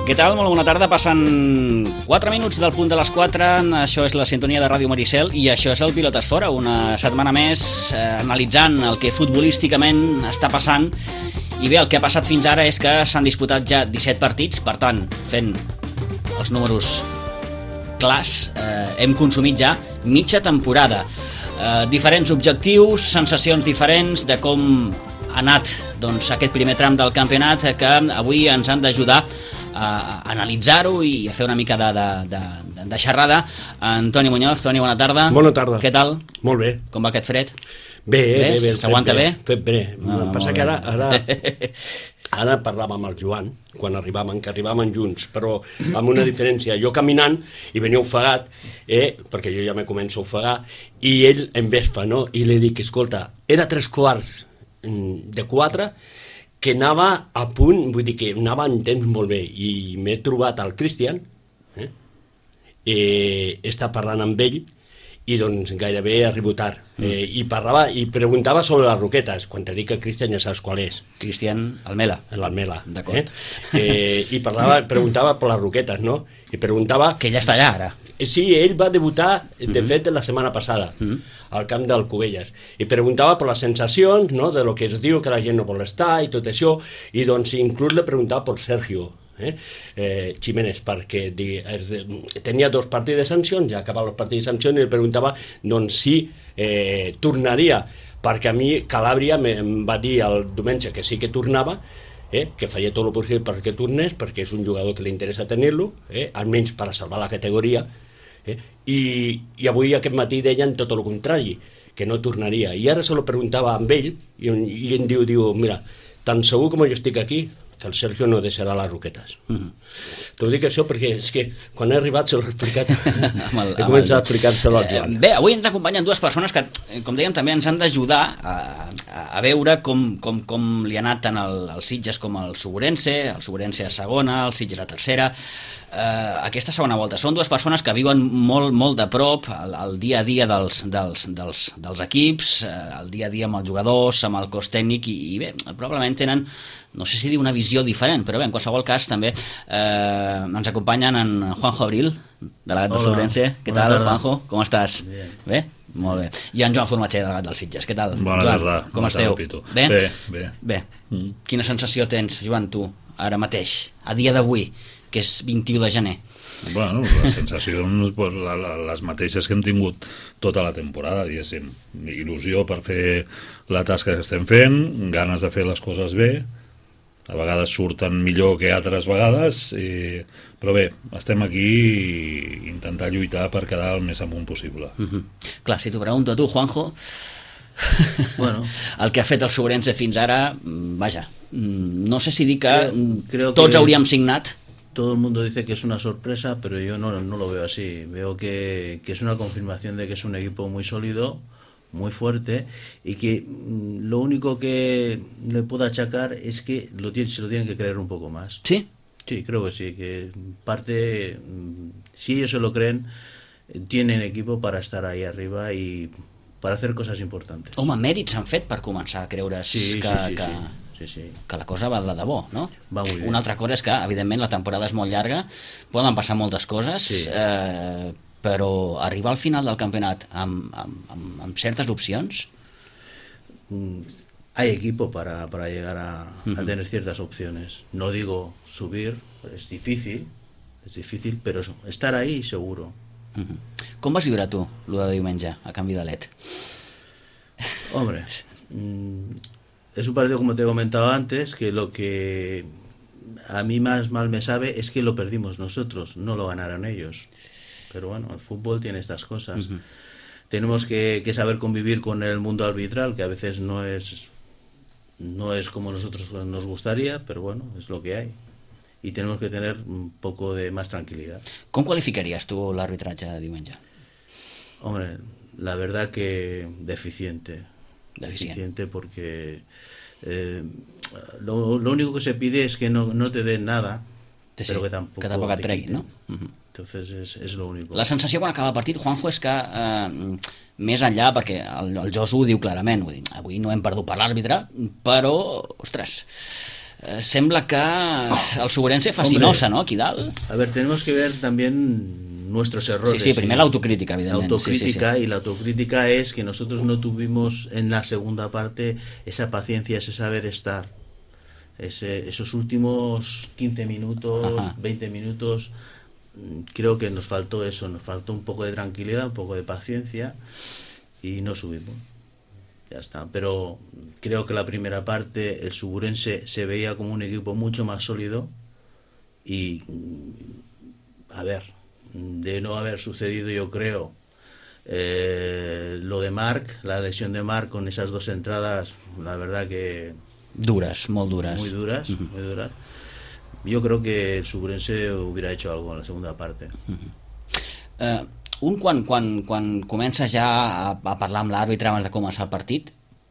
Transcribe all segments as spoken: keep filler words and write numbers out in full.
Què tal? Molt bona tarda. Passen quatre minuts del punt de les quatre. Això és la sintonia de Ràdio Maricel i això és el Pilotes Fora. Una setmana més eh, analitzant el que futbolísticament està passant. I bé, el que ha passat fins ara és que s'han disputat ja disset partits. Per tant, fent els números clars, eh, hem consumit ja mitja temporada. Eh, diferents objectius, sensacions diferents de com ha anat doncs, aquest primer tram del campionat que avui ens han d'ajudar a analitzar-ho i a fer una mica de, de, de, de xerrada. Antoni Muñoz, Toni, bona tarda. Bona tarda. Què tal? Molt bé. Com va aquest fred? Bé, bé, bé. S'aguanta bé? Fet bé. Ah, Em passa que ara, ara, ara parlàvem amb el Joan, quan arribàvem, que arribàvem junts, però amb una diferència. Jo caminant i venia ofegat, eh, perquè jo ja me començo a ofegar, i ell en vespa, no? I li dic, escolta, era tres quarts de quatre, que anava a punt, vull dir que anava en temps molt bé, i m'he trobat al Cristian, eh? eh està parlant amb ell, i doncs gairebé ha arribat tard. Eh, i parlava i preguntava sobre les roquetes. Quan te dic que Cristian ja saps qual és. Cristian Almela. L'Almela. D'acord. Eh? Eh, I parlava, preguntava per les roquetes, no? I preguntava... Que ja està allà, ara. Sí, ell va debutar, de mm-hmm. fet, la setmana passada, mm-hmm. al camp del Cubelles. I preguntava per les sensacions, no?, de lo que es diu, que la gent no vol estar i tot això. I doncs inclús le preguntava per Sergio eh? Eh, Jiménez, perquè di, es, tenia dos partits de sancions, ja acabava els partits de sancions, i li preguntava doncs si eh, tornaria, perquè a mi Calàbria em va dir el diumenge que sí que tornava, eh, que faria tot el possible perquè tornés, perquè és un jugador que li interessa tenir-lo, eh, almenys per a salvar la categoria, eh, i, i avui aquest matí deien tot el contrari, que no tornaria, i ara se lo preguntava amb ell, i, i em diu, diu, mira, tan segur com jo estic aquí, que el Sergio no deixarà les roquetes. Mm-hmm. T'ho dic això perquè és que quan he arribat se l'he explicat, el, he començat a explicar-se-lo al Joan. Eh, bé, avui ens acompanyen dues persones que, com dèiem, també ens han d'ajudar a, a, a veure com, com, com li ha anat tant el, el Sitges com el Suburense, el Suburense a segona, el Sitges a tercera. Eh, aquesta segona volta. Són dues persones que viuen molt, molt de prop el, el dia a dia dels, dels, dels, dels equips, eh, el dia a dia amb els jugadors, amb el cos tècnic, i, i bé, probablement tenen, no sé si dir una visió diferent, però bé, en qualsevol cas també eh, ens acompanyen en Juanjo Abril, delegat del Suburense. Què tal, tarda. Juanjo? Com estàs? Bien. Bé? Molt bé. I en Joan Formatger, delegat del Sitges. Què tal? Bona Joan, tarda. com Bona esteu? tarda, bé? Bé, bé. Bé. Mm. Quina sensació tens, Joan, tu, ara mateix, a dia d'avui, que és vint-i-u de gener? Bueno, les sensacions, pues, les mateixes que hem tingut tota la temporada, diguéssim. Il·lusió per fer la tasca que estem fent, ganes de fer les coses bé, a vegades surten millor que altres vegades, i... però bé, estem aquí i intentar lluitar per quedar el més amunt possible. Mm-hmm. Clar, si t'ho pregunto a tu, Juanjo, bueno, el que ha fet el Suburense fins ara, vaja, no sé si dir que creo, creo tots que hauríem signat. Todo el mundo dice que es una sorpresa, pero yo no, no lo veo así. Veo que, que es una confirmación de que es un equipo muy sólido, muy fuerte, y que mm, lo único que le puedo achacar es que lo tiene, se lo tienen que creer un poco más. ¿Sí? Sí, creo que sí, que parte, si ellos se lo creen, tienen equipo para estar ahí arriba y para hacer cosas importantes. Home, mèrits han fet per començar a creure's sí, que, sí, sí, que, sí, sí. que la cosa va de debò, no? Va molt bé. Una altra cosa és que, evidentment, la temporada és molt llarga, poden passar moltes coses, sí. eh, però arribar al final del campionat amb, amb, amb, amb certes opcions... Hay equipo para, para llegar a, uh-huh. a tener ciertas opciones. No digo subir, es difícil, es difícil, pero estar ahí seguro. Uh-huh. Com vas viure tu, lo de diumenge, a Can Vidalet? Hombre, mmm, es un partido, como te he comentado antes, que lo que a mí más mal me sabe es que lo perdimos nosotros, no lo ganaron ellos. Pero bueno, el fútbol tiene estas cosas. Uh-huh. Tenemos que, que saber convivir con el mundo arbitral, que a veces no es... no es como nosotros nos gustaría, pero bueno, es lo que hay. Y tenemos que tener un poco de más tranquilidad. ¿Cómo qualificarías tú el arbitraje de diumenge? Hombre, la verdad que deficiente. Deficiente, deficiente porque eh, lo, lo único que se pide es que no, no te den nada, sí, pero que tampoco, que tampoco et tregui, no? Uh-huh. Entonces es, es lo único. La sensació quan acaba el partit, Juanjo, és que eh, més enllà, perquè el, el Josu ho diu clarament, ho diu, avui no hem perdut per l'àrbitre, però, ostres, eh, sembla que el Subrense fascinosa, ¿no?, aquí dalt. A ver, tenemos que ver también nuestros errores. Sí, sí, primero la autocrítica, La evidentemente. autocrítica, sí, sí, sí. y la autocrítica es que nosotros no tuvimos en la segunda parte esa paciencia, ese saber estar. Ese, esos últimos quince minutos, Ajá. veinte minutos, creo que nos faltó eso, nos faltó un poco de tranquilidad, un poco de paciencia y no subimos. Ya está. Pero creo que la primera parte el Suburense se veía como un equipo mucho más sólido y, a ver, de no haber sucedido, yo creo, eh, lo de Marc, la lesión de Marc con esas dos entradas, la verdad que Dures, molt dures. muy duras, uh-huh. muy duras. Yo creo que el Suburense hubiera hecho algo en la segunda parte. Uh-huh. Uh, un quan, quan, quan comença ja a, a parlar amb l'àrbitre abans de començar el partit,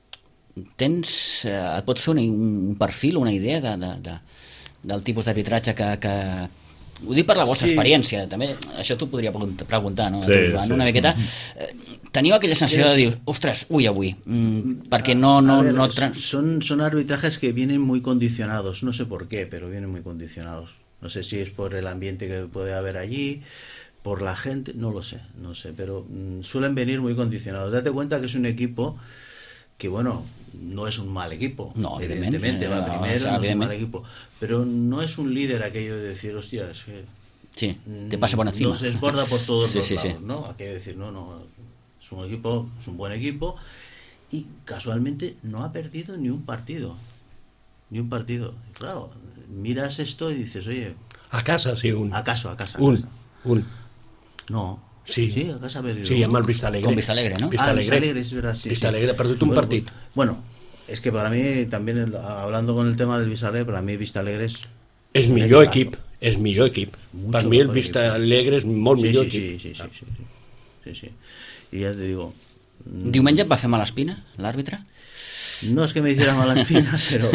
tens, uh, et pots fer un, un perfil, una idea de, de, de, del tipus d'arbitratge que, que... Ho dic per la vostra Sí. experiència, també, això t'ho podria preguntar, no? Sí, Tu, Joan, sí. una miqueta. Uh, teniu aquella sensació de dir, ostres, ui, avui, mm, perquè no... no, A ver, no tra... son, son arbitrajes que vienen muy condicionados, no sé por qué, pero vienen muy condicionados. No sé si es por el ambiente que puede haber allí, por la gente, no lo sé, no sé, pero mm, suelen venir muy condicionados. Date cuenta que es un equipo que, bueno, no es un mal equipo, No, evidentemente, evidentemente, va no, primero, o sea, no es un mal evidentemente. equipo, pero no es un líder aquello de decir, hostia, es que Sí, te passa por encima. nos desborda por todos Sí, los sí, sí. lados, ¿no? Hay que decir, no, no, es un equipo, es un buen equipo y casualmente no ha perdido ni un partido, ni un partido. Y claro, miras esto y dices, oye, A casa, sí, un. ¿acaso, a casa? A Un, casa? un. No. Sí. Sí, a casa ha perdido. Sí, amb el Vista Alegre. Con Vista Alegre, ¿no? Vista Ah, Alegre. Vista Alegre, es verdad, sí, Vista sí. Alegre ha perdut un Bueno, partit. Bueno, es que para mí también, el- hablando con el tema del Vista Alegre, para mí Vista Alegre es... És un millor equipazo. equip, és millor equip. Mucho Per mi el mejor Vista equipo. Alegre és molt Sí, millor sí, equip. sí, sí, sí, sí, sí, sí, sí. Y ya te digo... mm, Diumenge et va fer mala espina, l'àrbitre? No es que me hiciera malas espinas, pero,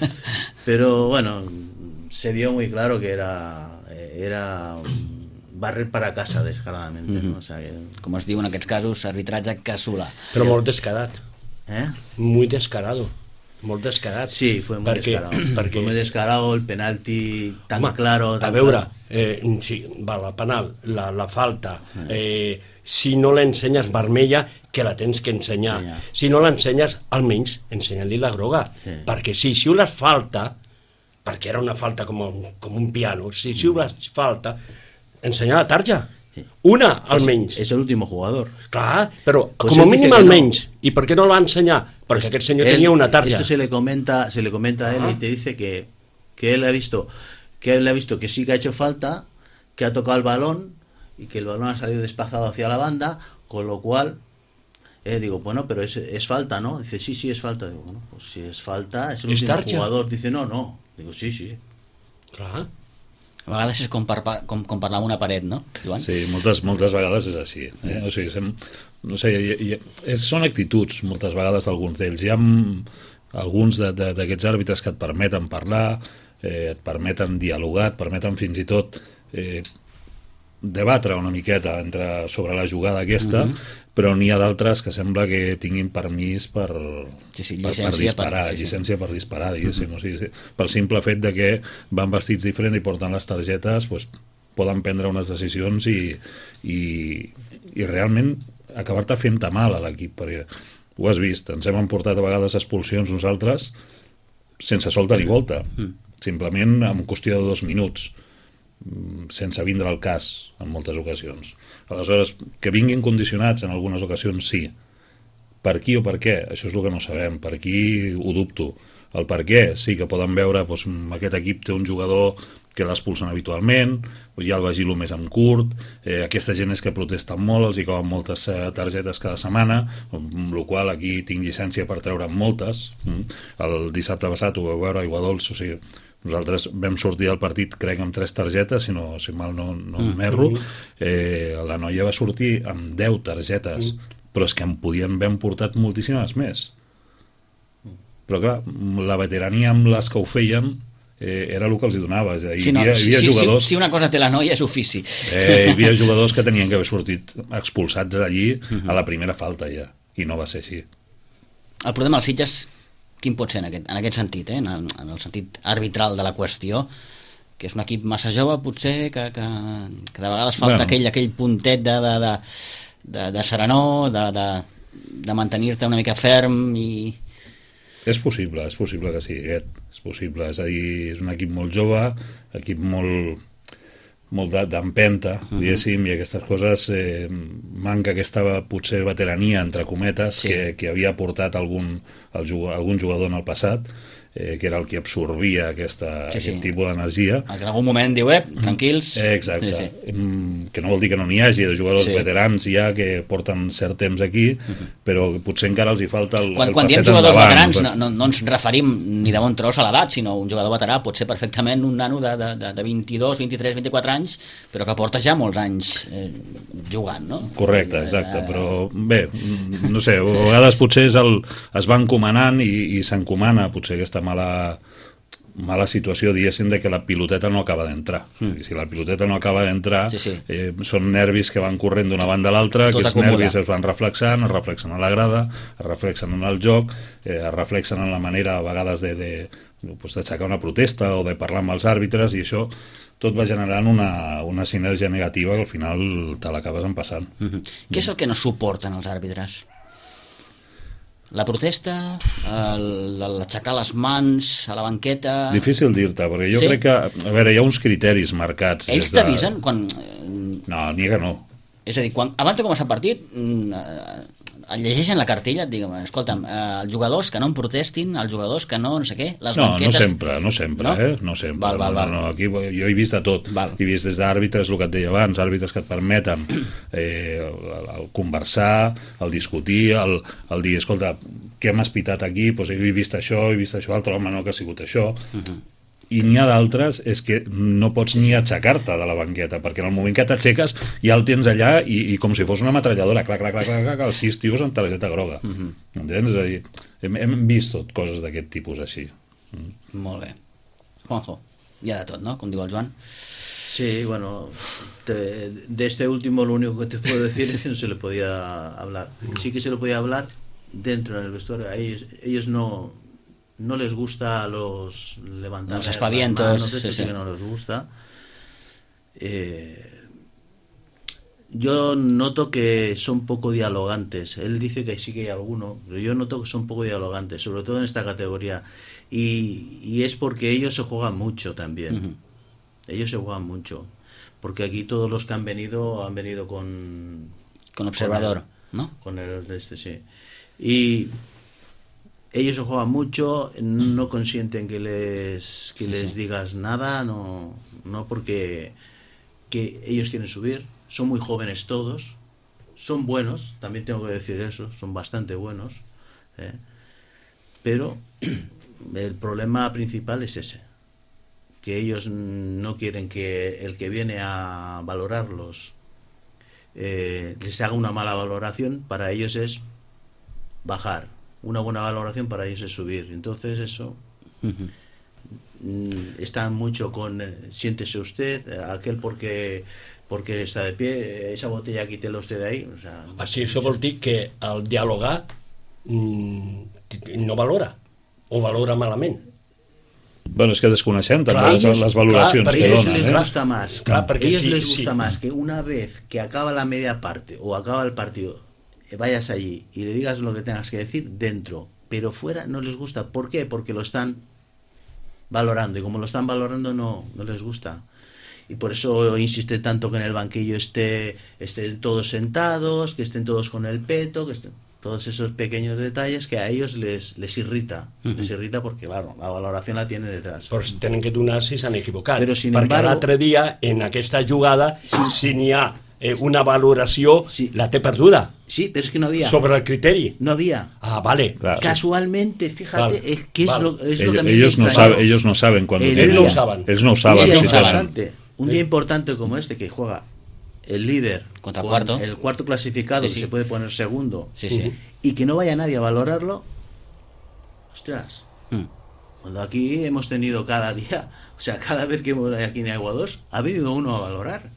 pero bueno, se vio muy claro que era, era barrer para casa descaradamente, ¿no? O sea que, Com es diu en aquests casos, arbitratge casolà. Però molt descarat, ¿eh? muy descarado, molt descarat. Sí, fue muy Perquè- descarado. perquè- Fue muy descarado el penalti tan Home, claro. Tan a veure, claro. eh, sí, va, la penal, la, la falta, eh, si no l'ensenyes vermella, que la tens que ensenyar. Ensenyar. Si no l'ensenyes, almenys ensenya-li la groga. Sí. Perquè si xiules les falta, perquè era una falta com un, com un piano, si xiules les falta, ensenya la tarja. Una, almenys. Es, es el último jugador. Clar, però Pues com a él dice mínim que no. almenys. I per què no la va ensenyar? Perquè aquest senyor Él- tenia una tarja. Esto se le comenta, se le comenta a él Ah. y te dice que, que él ha visto, que él ha visto que sí que ha hecho falta, que ha tocado el balón y que el balón ha salido desplazado hacia la banda, con lo cual eh, digo, bueno, pero es, es falta, ¿no? Dice, sí, sí, es falta. Digo, bueno, pues si es falta, es el Es último tarja. jugador. Dice, no, no. Digo, sí, sí. Clar. A vegades és com, per, com, com parlar amb una paret, no, Joan? Sí, moltes, moltes vegades és així. Eh? O sigui, sem, no sé, hi, hi, és, són actituds moltes vegades d'alguns d'ells. Hi ha mm, alguns de- de- d'aquests àrbitres que et permeten parlar, eh, et permeten dialogar, et permeten fins i tot eh, debatre una miqueta entre, sobre la jugada aquesta, mm-hmm. però n'hi ha d'altres que sembla que tinguin permís per, Sí, sí, per, per llicència disparar, per- sí, sí. llicència per disparar, diguéssim. Mm-hmm. O sigui, sí, pel simple fet de que van vestits diferents i porten les targetes, doncs, poden prendre unes decisions i, i, i realment acabar-te fent-te mal a l'equip, perquè ho has vist, ens hem emportat a vegades expulsions nosaltres sense solta ni volta, simplement en qüestió de dos minuts, sense vindre al cas en moltes ocasions. Aleshores, que vinguin condicionats en algunes ocasions, sí. Per qui o per què? Això és el que no sabem. Per qui ho dubto. El per què, sí que poden veure, doncs, aquest equip té un jugador que l'expulsen habitualment, hi ha el Bagilo més en curt, eh, aquesta gent és que protesten molt, els hi cauen moltes eh, targetes cada setmana, amb la qual aquí tinc llicència per treure moltes. Mm. El dissabte passat ho vau veure a Iguadols, o sigui, nosaltres vam sortir del partit, crec, amb tres targetes, si, no, si mal no, no mm. m'erro. Eh, la noia va sortir amb deu targetes, mm. però és que en podien haver portat moltíssimes més. Però clar, la veterania amb les que ho feien eh, era el que els hi donava. És a dir, Sí, no, hi havia, hi havia si, jugadors, si, si una cosa té la noia és ofici. eh, hi havia jugadors que tenien que haver sortit expulsats allí a la primera falta ja, i no va ser així. El problema dels Sitges quin pot ser en aquest, en aquest sentit, eh? en, el, en el sentit arbitral de la qüestió, que és un equip massa jove potser, que, que, que de vegades falta bueno. aquell, aquell puntet de, de, de, de, de serenor, de, de, de mantenir-te una mica ferm i... És possible, és possible que sigui aquest, és possible, és a dir, és un equip molt jove, equip molt, molt d'empenta, uh-huh. diguéssim, i aquestes coses, eh, manca aquesta potser veterania, entre cometes, sí. que, que havia portat algun, el, algun jugador en el passat, eh, que era el que absorbia aquesta, sí, sí. aquest tipus d'energia. En algun moment diu, eh, tranquils. Eh, exacte, sí, sí. Que no vol dir que no n'hi hagi de jugadors sí. veterans ja que porten cert temps aquí, uh-huh. però potser encara els hi falta el, quan, el quan passet diem jugadors endavant, veterans pues... no, no, no ens referim ni de bon tros a l'edat, sinó un jugador veterà pot ser perfectament un nano de, de, de vint-i-dos, vint-i-tres, vint-i-quatre anys, però que porta ja molts anys eh, jugant, no? Correcte, exacte, eh... però bé, no sé, a vegades potser és el, es va encomanant i, i s'encomana potser aquesta mala, mala situació, diguéssim, de que la piloteta no acaba d'entrar. Mm. Si la piloteta no acaba d'entrar, sí, sí. Eh, són nervis que van corrent d'una banda a l'altra, que els nervis es van reflexant, es reflexen a la grada, es reflexen en el joc, eh, es reflexen en la manera, a vegades, de, de, pues, d'aixecar una protesta o de parlar amb els àrbitres, i això tot va generant una, una sinergia negativa que al final te l'acabes empassant. Mm-hmm. Què és el que no suporten els àrbitres? La protesta, l'aixecar les mans a la banqueta... Difícil dir-te, perquè jo sí? crec que... A veure, hi ha uns criteris marcats... Ells de... t'avisen quan... No, ni que no. És a dir, quan, abans de començar el partit, et llegeixen la cartilla, et diuen, escolta'm, els jugadors que no en protestin, els jugadors que no, no sé què, les no, banquetes... No sempre, no sempre, no? eh? No sempre. Val, val, val. No, no, aquí jo he vist de tot. Val. He vist des d'àrbitres, el que et deia abans, àrbitres que et permeten eh, el, el conversar, el discutir, el, el dir, escolta, què m'has pitat aquí? Pues he vist això, he vist això altre, home, no, que ha sigut això... Uh-huh. I n'hi ha d'altres és que no pots sí, sí. ni aixecar-te de la banqueta, perquè en el moment que t'aixeques ja el tens allà i, i com si fos una metralladora, clac, clac, clac, clac, clac, els sis tios amb targeta groga. Uh-huh. Entens? És a dir, hem, hem vist tot coses d'aquest tipus així. Mm. Molt bé. Juanjo, hi ha de tot, ¿no? Com diu el Joan. Sí, bueno, te, de este último lo único que te puedo decir es que no se le podía hablar. Sí que se le podía hablar dentro en el vestuario. Ellos, ellos no... no les gusta a los levantar los aspavientos, manos, sí, sí, sí. que no les gusta. Eh, yo noto que son poco dialogantes. Él dice que sí que hay alguno, pero yo noto que son poco dialogantes, sobre todo en esta categoría. Y, y es porque ellos se juegan mucho también. Uh-huh. Ellos se juegan mucho. Porque aquí todos los que han venido han venido con... Con observador, con el, ¿no? Con el de este, sí. Y... ellos se juegan mucho, no consienten que les que sí, les sí. digas nada, no no porque que ellos quieren subir, son muy jóvenes todos, son buenos, también tengo que decir eso, son bastante buenos, ¿eh? Pero el problema principal es ese, que ellos no quieren que el que viene a valorarlos eh, les haga una mala valoración, para ellos es bajar. Una buena valoración para ellos es subir. Entonces eso uh-huh. están mucho con eh, siéntese usted, aquel porque porque está de pie, esa botella quítela usted de ahí, o sea, així això vol dir que el dialogar mm, no valora o valora malament. Bueno, és que desconeixem també les, les valoracions clar, que ellos donen. Les eh? gusta más, clar, perquè ellos sí, les gusta sí. más que una vez que acaba la media parte o acaba el partido vayas allí y le digas lo que tengas que decir dentro, pero fuera no les gusta. ¿Por qué? Porque lo están valorando, y como lo están valorando no, no les gusta. Y por eso insiste tanto que en el banquillo esté, estén todos sentados, que estén todos con el peto, que estén, todos esos pequeños detalles que a ellos les, les irrita. Uh-huh. Les irrita porque, claro, la valoración la tiene detrás. Però tenen que donar si s'han equivocat. Però, sin perquè embargo, l'altre dia, en aquesta jugada, sí. si n'hi ha eh, una valoració, sí. la té perduda. Sí, pero es que no había. Sobre el criteri. No había. Ah, vale. Claro. Casualmente, fíjate, vale. es que es, vale. lo, es ellos, lo que me ellos, no saben, ellos no saben cuando ellos no saben. Ellos no saben. Un día, si importante, un día importante como este, que juega el líder contra el cuarto, el cuarto clasificado, sí, sí. que se puede poner segundo, sí, sí. y que no vaya nadie a valorarlo. Ostras. Mm. Cuando aquí hemos tenido cada día, o sea, cada vez que hemos aquí en Aigua dos, ha venido uno a valorar.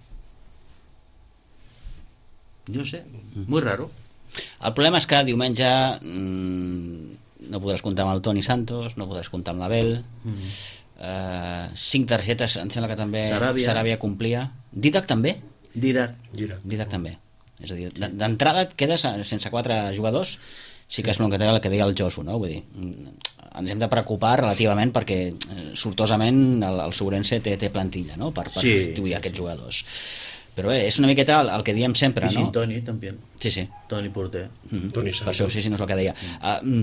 No sé, muy raro. El problema és que diumenge mmm, no podràs comptar amb el Toni Santos, no podràs comptar amb l'Abel, mm. uh, cinc targetes, em sembla que també Saràbia, Saràbia complia. Didac també? Didac. Didac. Didac també. És a dir, d'entrada et quedes sense quatre jugadors, sí que és el que deia, el que deia el Josu, no? Vull dir, ens hem de preocupar relativament perquè sortosament el, el Segurense té, té plantilla, no? Per, per sí. substituir aquests jugadors. Però bé, és una miqueta el, el que diem sempre, I no? sin Toni, també. Sí, sí. Toni Porter. Mm-hmm. Toni per això, sí, sí, no és el que deia. Uh,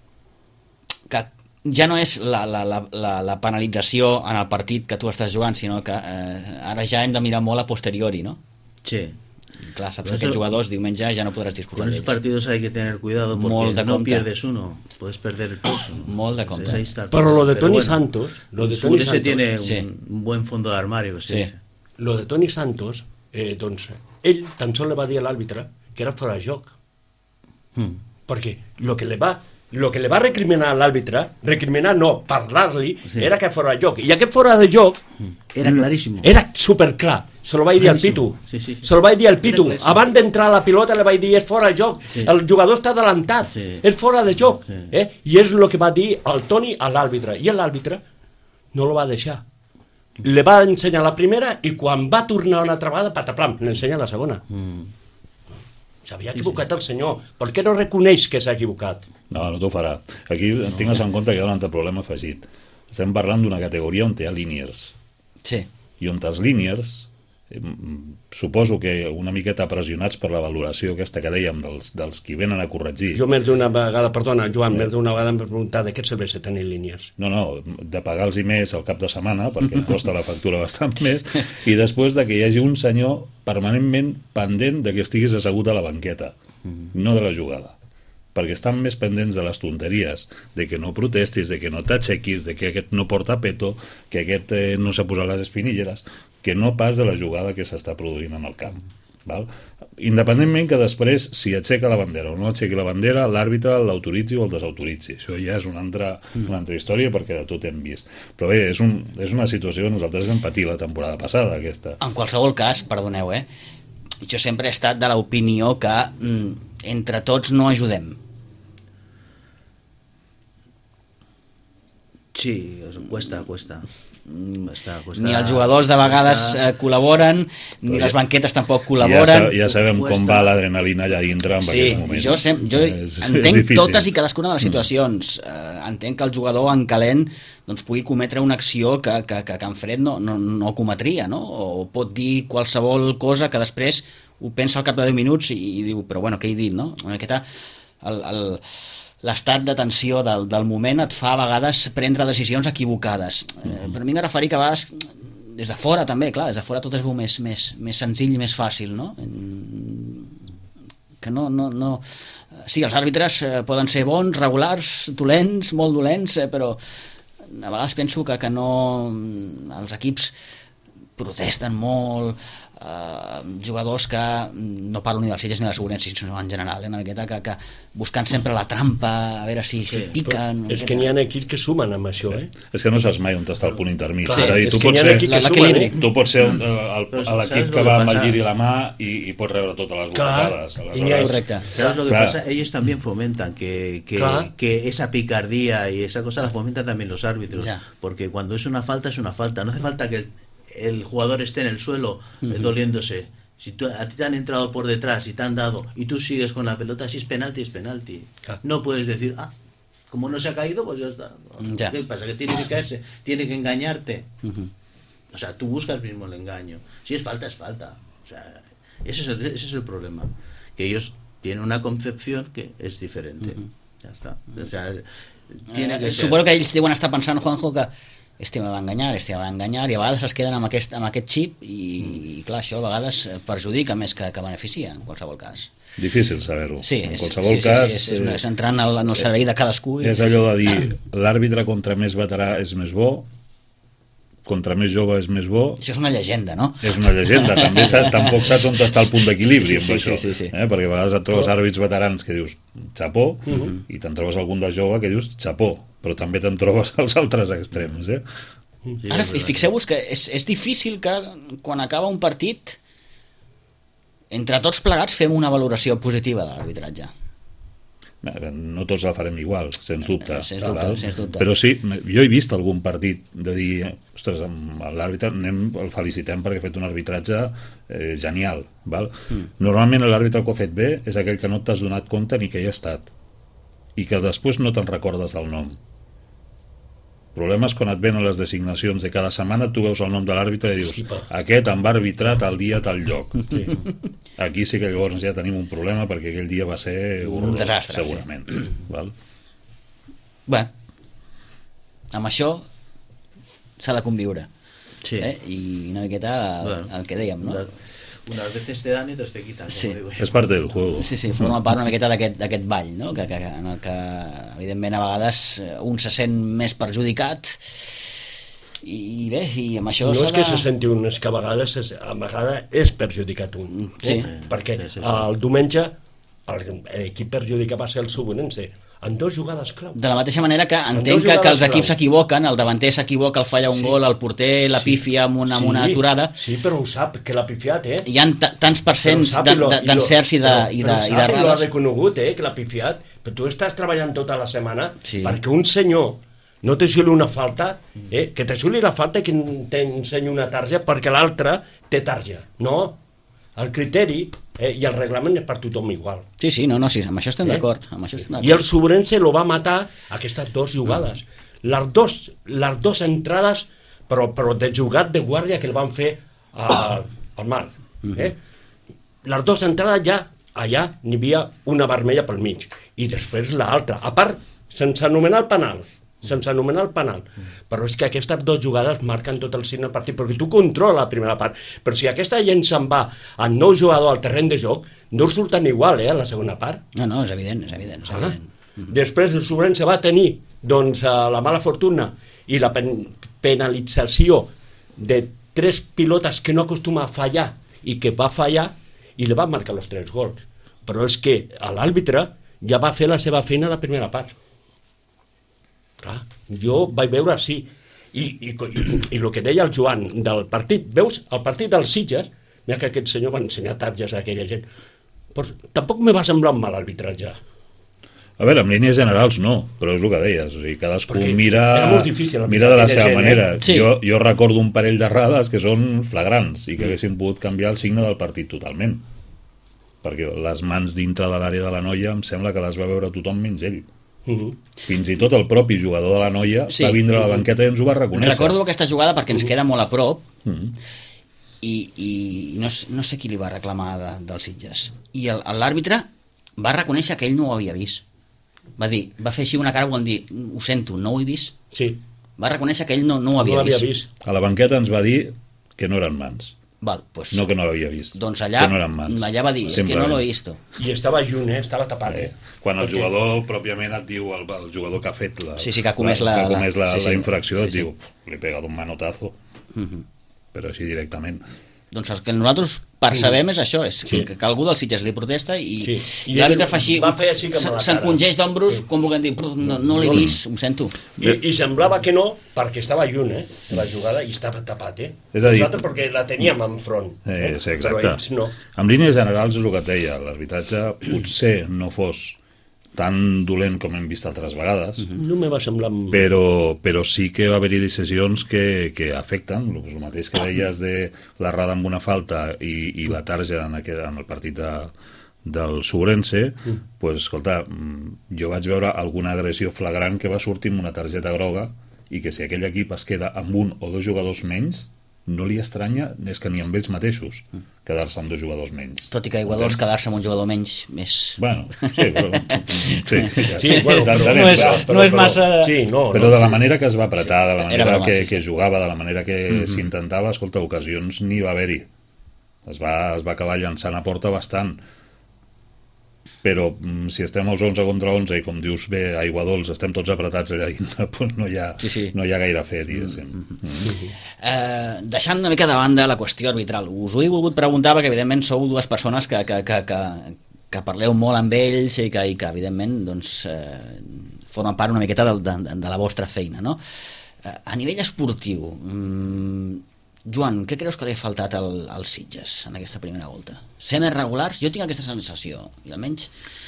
que ja no és la, la, la, la, la penalització en el partit que tu estàs jugant, sinó que uh, ara ja hem de mirar molt a posteriori, no? Sí. Clar, saps que aquests jugadors diumenge ja no podràs disposar con d'ells. esos partidos hay que tener cuidado porque no compte. Pierdes uno, puedes perder el próximo. Molt de compte. Pero lo de Toni bueno, Santos, lo de Toni Santos tiene sí. un buen fondo de armario, sí. Sí. Lo de Toni Santos, eh, doncs, ell tan sols le va dir a l'àrbitre que era fora de joc. Mm. Perquè lo que le va lo que le va recriminar a l'àrbitre, recriminar no, parlar-li, sí. era que fora de joc. I aquest fora de joc era claríssim. Era superclar. Se lo vaig dir al Pitu. Sí, sí, sí. Se lo vaig dir al Pitu. Abans d'entrar a la pilota le vaig dir és fora de joc. Sí. El jugador està adelantat. Sí. És fora de joc. Sí. Eh? I és el que va dir el Toni a l'àrbitre. I l'àrbitre no lo va deixar. Le va ensenyar la primera i quan va tornar una altra vegada, pataplam, l'ensenya la segona. Mm. S'havia equivocat sí, sí. el senyor. Per què no reconeix que s'ha equivocat? No, no t'ho farà. Aquí no. tingues en compte que hi ha un altre problema afegit. Estem parlant d'una categoria on hi ha líniers. Sí. I on els líniers, eh, suposo que una miqueta pressionats per la valoració aquesta que dèiem dels, dels qui venen a corregir. Jo més d'una vegada, perdona, Joan, més d'una vegada em vaig preguntar de què et serveix tenir líniers. No, no, de pagar-los més al cap de setmana, perquè em costa la factura bastant més, i després de que hi hagi un senyor permanentment pendent de que estiguis assegut a la banqueta, no de la jugada. Perquè estan més pendents de les tonteries, de que no protestis, de que no t'aixequis, de que aquest no porta peto, que aquest eh, no s'ha posat les espinilleres, que no pas de la jugada que s'està produint en el camp. Val? Independentment que després, si aixeca la bandera o no aixequi la bandera, l'àrbitre l'autoritzi o el desautoritzi. Això ja és una altra, una altra història perquè de tot hem vist. Però bé, és, un, és una situació que nosaltres vam patir la temporada passada, aquesta. En qualsevol cas, perdoneu, eh? Jo sempre he estat de l'opinió que mm, entre tots no ajudem. Sí, cuesta, cuesta. Cuesta, cuesta. Ni els jugadors de vegades eh, col·laboren, ni ja, les banquetes tampoc col·laboren. Ja, ja sabem cuesta. Com va l'adrenalina allà dintre en sí, aquests moments. Jo, sem, jo és, entenc és totes i cadascuna de les situacions. Mm. Uh, entenc que el jugador en calent doncs, pugui cometre una acció que, que, que, que en fred no, no, no cometria, no? O pot dir qualsevol cosa que després ho pensa al cap de deu minuts i, i diu, però bueno, què he dit, no? Una miqueta el... el l'estat de tensió del, del moment et fa a vegades prendre decisions equivocades. Eh, però a mi m'he referit que a vegades des de fora també, clar, des de fora tot es veu més, més, més senzill i més fàcil, no? Que no, no, no... Sí, els àrbitres eh, poden ser bons, regulars, dolents, molt dolents, eh, però a vegades penso que, que no... els equips protesten molt, eh, jugadors que no parlo ni dels Sitges ni de la Segurense, sinó en general, eh, una miqueta que, que buscant sempre la trampa, a veure si, sí, si piquen... És que n'hi ha equips que sumen amb això, eh? És que no saps mai on està el punt intermig. Clar, és a dir, tu pots ser, sumen, eh? tu pots ser l'equip que va amb el gir i la mà i, i pots rebre totes les botacades. Correcte. ¿Sabes lo que pasa? Ellos también fomentan que, que, que esa picardía y esa cosa la fomentan también los árbitros, ya. Porque cuando es una falta, es una falta. No hace falta que el el jugador esté en el suelo uh-huh. eh, doliéndose. Si tú, a ti te han entrado por detrás y te han dado y tú sigues con la pelota, si es penalti, es penalti. Ah. No puedes decir, ah, como no se ha caído, pues ya está. Ya. ¿Qué pasa? Que tiene que caerse, tiene que engañarte. Uh-huh. O sea, tú buscas mismo el engaño. Si es falta, es falta. O sea, ese es el, ese es el problema. Que ellos tienen una concepción que es diferente. Uh-huh. Ya está. O sea, tiene que eh, ser... Suposo que ells deuen estar pensant, Juanjo, que este me va enganyar, este me va enganyar, i a vegades es queden amb aquest, amb aquest xip i, i clar, això a vegades perjudica més que, que beneficia, en qualsevol cas. Difícil saber-ho. Sí, en és, qualsevol sí, cas... Sí, sí, és, és, és entrar en el, en el servei de cadascú. I... És allò de dir, l'àrbitre contra més veterà és més bo, contra més jove és més bo... Això és una llegenda, no? És una llegenda, també tampoc saps on està el punt d'equilibri amb sí, això, sí, sí, sí. Eh? Perquè a vegades et trobes àrbits veterans que dius xapó, uh-huh. i te'n trobes algun de jove que dius xapó, però també te'n trobes als altres extrems, eh? Sí, ara, fixeu-vos que és, és difícil que quan acaba un partit entre tots plegats fem una valoració positiva de l'arbitratge. no tots la farem igual, sens dubte, sens dubte, sens dubte. Però sí, jo he vist algun partit de dir, ostres, amb l'àrbitre anem, el felicitem perquè ha fet un arbitratge eh, genial, val? Mm. Normalment l'àrbitre que ho ha fet bé és aquell que no t'has donat compte ni que hi ha estat i que després no te'n recordes del nom. El problema és quan et venen les designacions de cada setmana, tu veus el nom de l'àrbitre i dius, sí, aquest em va arbitrar tal dia, tal lloc. Sí. Aquí sí que llavors ja tenim un problema perquè aquell dia va ser un desastre, segurament. Sí. Val? Bé, amb això s'ha de conviure. Sí. Eh? I una miqueta bueno, el que dèiem, no? Unas veces te dan y otras te quitan, sí. como digo yo. És part del juego. Sí, sí, forma part una miqueta d'aquest ball, no? Que, que, en el que, evidentment, a vegades un se sent més perjudicat i bé, i amb això... No és de... que se senti un, és que a vegades és, a vegades és perjudicat un. Sí. Eh? Perquè sí, sí, sí. el diumenge l'equip perjudicat va ser el Subonense en dues jugades clau. De la mateixa manera que entenc que, que els equips s'equivoquen, el davanter s'equivoca, el falla un sí. gol, el porter la pífia amb una, sí. amb una aturada. Sí, però ho sap, que l'ha pifiat, eh? Hi ha tants percents d'encerts i d'errades. I ho ha reconegut, eh, que l'ha pifiat. Però tu estàs treballant tota la setmana sí. perquè un senyor no te xuli una falta, eh, que te xuli la falta i que t'ensenyi una tarja perquè l'altre té tarja. No, el criteri eh, i el reglament és per tothom igual. Sí, sí, no, no, sí, amb això estem eh? d'acord. I el Sobrense lo va matar aquestes dues jugades. Mm. Les, dos, les dos entrades, però, però de jugat de guàrdia que el van fer al, al mar. Eh? Les dues entrades ja, allà n'hi havia una vermella pel mig i després l'altra. A part, sense anomenar el penal, sense anomenar el penal. Però és que aquestes dues jugades marquen tot el signe del partit, perquè tu controla la primera part. Però si aquesta gent se'n va amb nou jugador al terreny de joc, no surten igual, eh, a la segona part. No, no, és evident, és evident. És ah. evident. Després el Sobrense va tenir doncs, la mala fortuna i la pen penalització de tres pilotes que no acostuma a fallar i que va fallar i li va marcar els tres gols. Però és que l'àrbitre ja va fer la seva feina a la primera part. Clar, jo vaig veure així. I, i, i, i el que deia el Joan del partit, veus, el partit dels Sitges, mira que aquest senyor va ensenyar targes a aquella gent, però tampoc me va semblar un mal arbitratge. A veure, en línies generals no, però és el que deies, o sigui, cadascú Perquè mira, mira de la seva gent, manera. Eh? Sí. Jo, jo recordo un parell d'errades que són flagrants i que haguessin pogut canviar el signe del partit totalment. Perquè les mans dintre de l'àrea de la noia em sembla que les va veure tothom menys ell. Uh-huh. Fins i tot el propi jugador de la noia sí. va vindre a la banqueta i ens ho va reconèixer. Recordo aquesta jugada perquè ens queda molt a prop uh-huh. i, i no, no sé qui li va reclamar de, dels Sitges i l'àrbitre va reconèixer que ell no ho havia vist, va dir, va fer així una cara quan dir, ho sento, no ho he vist sí. va reconèixer que ell no, no ho havia, no havia vist. vist a la banqueta ens va dir que no eren mans. Val, pues, no que no l'havia vist, doncs allà, que no eren mans. Allà va dir, és que no l'he vist. I estava lluny, eh? Estava tapat. Eh? Quan el jugador pròpiament et diu, el, el jugador que ha fet la, sí, sí, que ha comès la, la, que ha comès la, sí, sí, la infracció, sí, et sí. diu, li he pegat un manotazo, uh-huh. però així directament. Doncs el que nosaltres percebem és això, és sí. que, que algú dels Sitges li protesta i, sí. i l'àrbitre fa així, així s'encongeix d'ombros, sí. com volent dir, no, no l'he vist, ho sento. I, I semblava que no, perquè estava lluny, eh, de la jugada, i estava tapat, eh? És a dir, nosaltres perquè la teníem enfront, eh? eh sí, exacte. Però ells no. En línies generals és el que et deia, l'arbitratge potser no fos tan dolent com hem vist altres vegades, no me va semblar... però, però sí que va haver-hi decisions que, que afecten, el mateix que deies de l'errada amb una falta i, i la tarja en, aquest, en el partit de, del Sobrense, mm. pues, escolta, jo vaig veure alguna agressió flagrant que va sortir amb una targeta groga i que si aquell equip es queda amb un o dos jugadors menys, no li estranya és que ni amb ells mateixos quedar-se amb dos jugadors menys. Tot i que igual vols quedar-se amb un jugador menys és... Bueno, sí, però... Sí, sí bueno, però, no és, però, no és massa... Sí, no, però no, de la sí. manera que es va apretar, de la manera broma, que, sí. que jugava, de la manera que mm-hmm. s'intentava, escolta, ocasions n'hi va haver-hi. Es va, es va acabar llançant a porta bastant. Però si estem als onze contra onze i com dius bé, a Aiguadols estem tots apretats allà dintre, doncs no hi ha, sí, sí. No hi ha gaire fet, diguéssim. Mm-hmm. Mm-hmm. Eh, deixant una mica de banda la qüestió arbitral, us ho he volgut preguntar perquè evidentment sou dues persones que, que, que, que, que parleu molt amb ells i que, i que evidentment doncs, eh, formen part una miqueta de, de, de la vostra feina, no? Eh, a nivell esportiu, mmm, Joan, què creus que li ha faltat al, als Sitges en aquesta primera volta? Ser més regulars? Jo tinc aquesta sensació, i almenys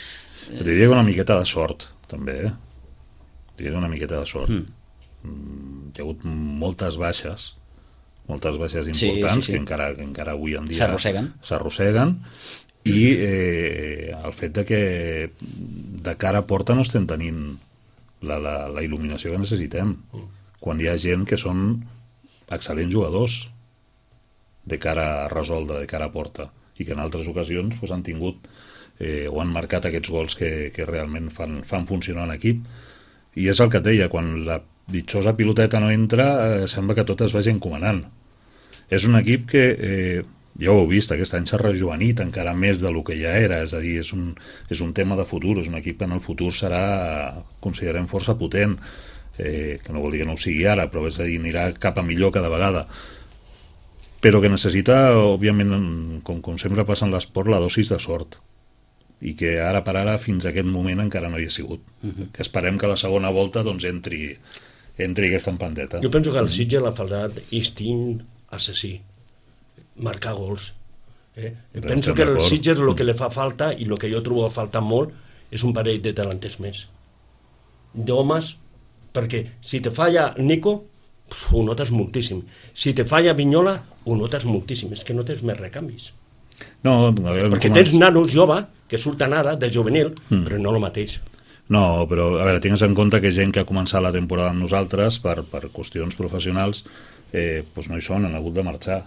Et diria que una miqueta de sort, també, eh? Diria una miqueta de sort. Mm. Hi ha hagut moltes baixes, moltes baixes importants, sí, sí, sí. que encara, que encara avui en dia s'arrosseguen. s'arrosseguen, i eh, el fet de que de cara a porta no estem tenint la, la, la il·luminació que necessitem, quan hi ha gent que són excel·lents jugadors de cara a resoldre, de cara a porta, i que en altres ocasions pues, han tingut eh, o han marcat aquests gols que, que realment fan, fan funcionar l'equip. I és el que et deia, quan la ditxosa piloteta no entra, eh, sembla que tot es vagi encomanant. És un equip que, eh, ja ho heu vist, aquest any s'ha rejovenit encara més del que ja era, és a dir, és un, és un tema de futur, és un equip que en el futur serà, considerem, força potent, eh, que no vol dir que no ho sigui ara, però és a dir, anirà cap a millor cada vegada, però que necessita, òbviament, com, com sempre passa en l'esport, la dosis de sort, i que ara per ara, fins a aquest moment, encara no hi ha sigut. Uh-huh. Que esperem que a la segona volta doncs, entri, entri aquesta empanteta. Jo penso que al Sitges l'ha faltat instint assassí, marcar gols. Eh? Penso que al Sitges el que li fa falta, i el que jo trobo a faltar molt, és un parell de delanters més. D'homes, perquè si te falla Nico, ho notes moltíssim. Si te falla Vignola, ho notes moltíssim. És que no tens més recanvis. No, a veure, perquè tens nanos jove que surten ara de juvenil, mm. però no el mateix. No, però a veure, tingues en compte que gent que ha començat la temporada amb nosaltres per, per qüestions professionals eh, doncs no hi són, han hagut de marxar.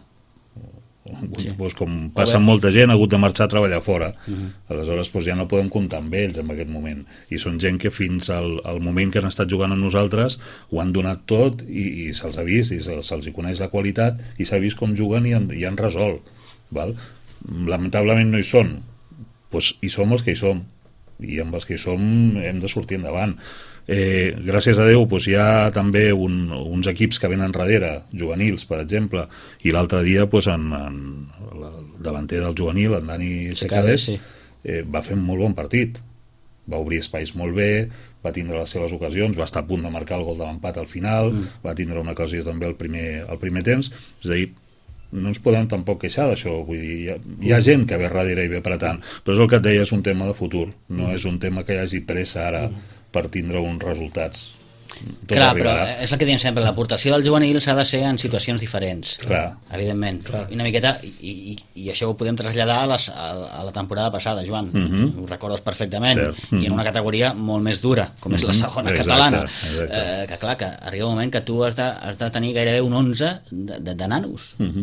Sí. Doncs com passa amb molta gent, ha hagut de marxar a treballar fora. Uh-huh. Aleshores doncs ja no podem comptar amb ells en aquest moment. I són gent que fins al, al moment que han estat jugant amb nosaltres ho han donat tot i, i se'ls ha vist, i se, se'ls hi coneix la qualitat i s'ha vist com juguen i han, i han resolt. Val? Lamentablement no hi són, doncs hi som els que hi som, i amb els que hi som hem de sortir endavant. Eh, gràcies a Déu doncs hi ha també un, uns equips que venen darrere, juvenils per exemple, i l'altre dia doncs, en, en el davanter del juvenil, en Dani Secades, sí. eh, va fer un molt bon partit, va obrir espais molt bé, va tindre les seves ocasions, va estar a punt de marcar el gol de l'empat al final, mm. va tindre una ocasió també al primer, al primer temps, és a dir, no ens podem tampoc queixar d'això, vull dir, hi ha, hi ha gent que ve darrere i ve apretant, però és el que et deia, és un tema de futur, no és un tema que hi hagi pressa ara per tindre uns resultats. Tot clar, arribarà. Però és el que diem sempre, l'aportació del juvenil s'ha de ser en situacions diferents, clar. Evidentment, clar. I una miqueta, i, i, i això ho podem traslladar a, les, a, a la temporada passada, Joan, uh-huh. ho recordes perfectament, uh-huh. i en una categoria molt més dura, com és la segona uh-huh. catalana, exacte, exacte. Eh, que clar, que arriba un moment que tu has de, has de tenir gairebé un onze de, de, de nanos, uh-huh.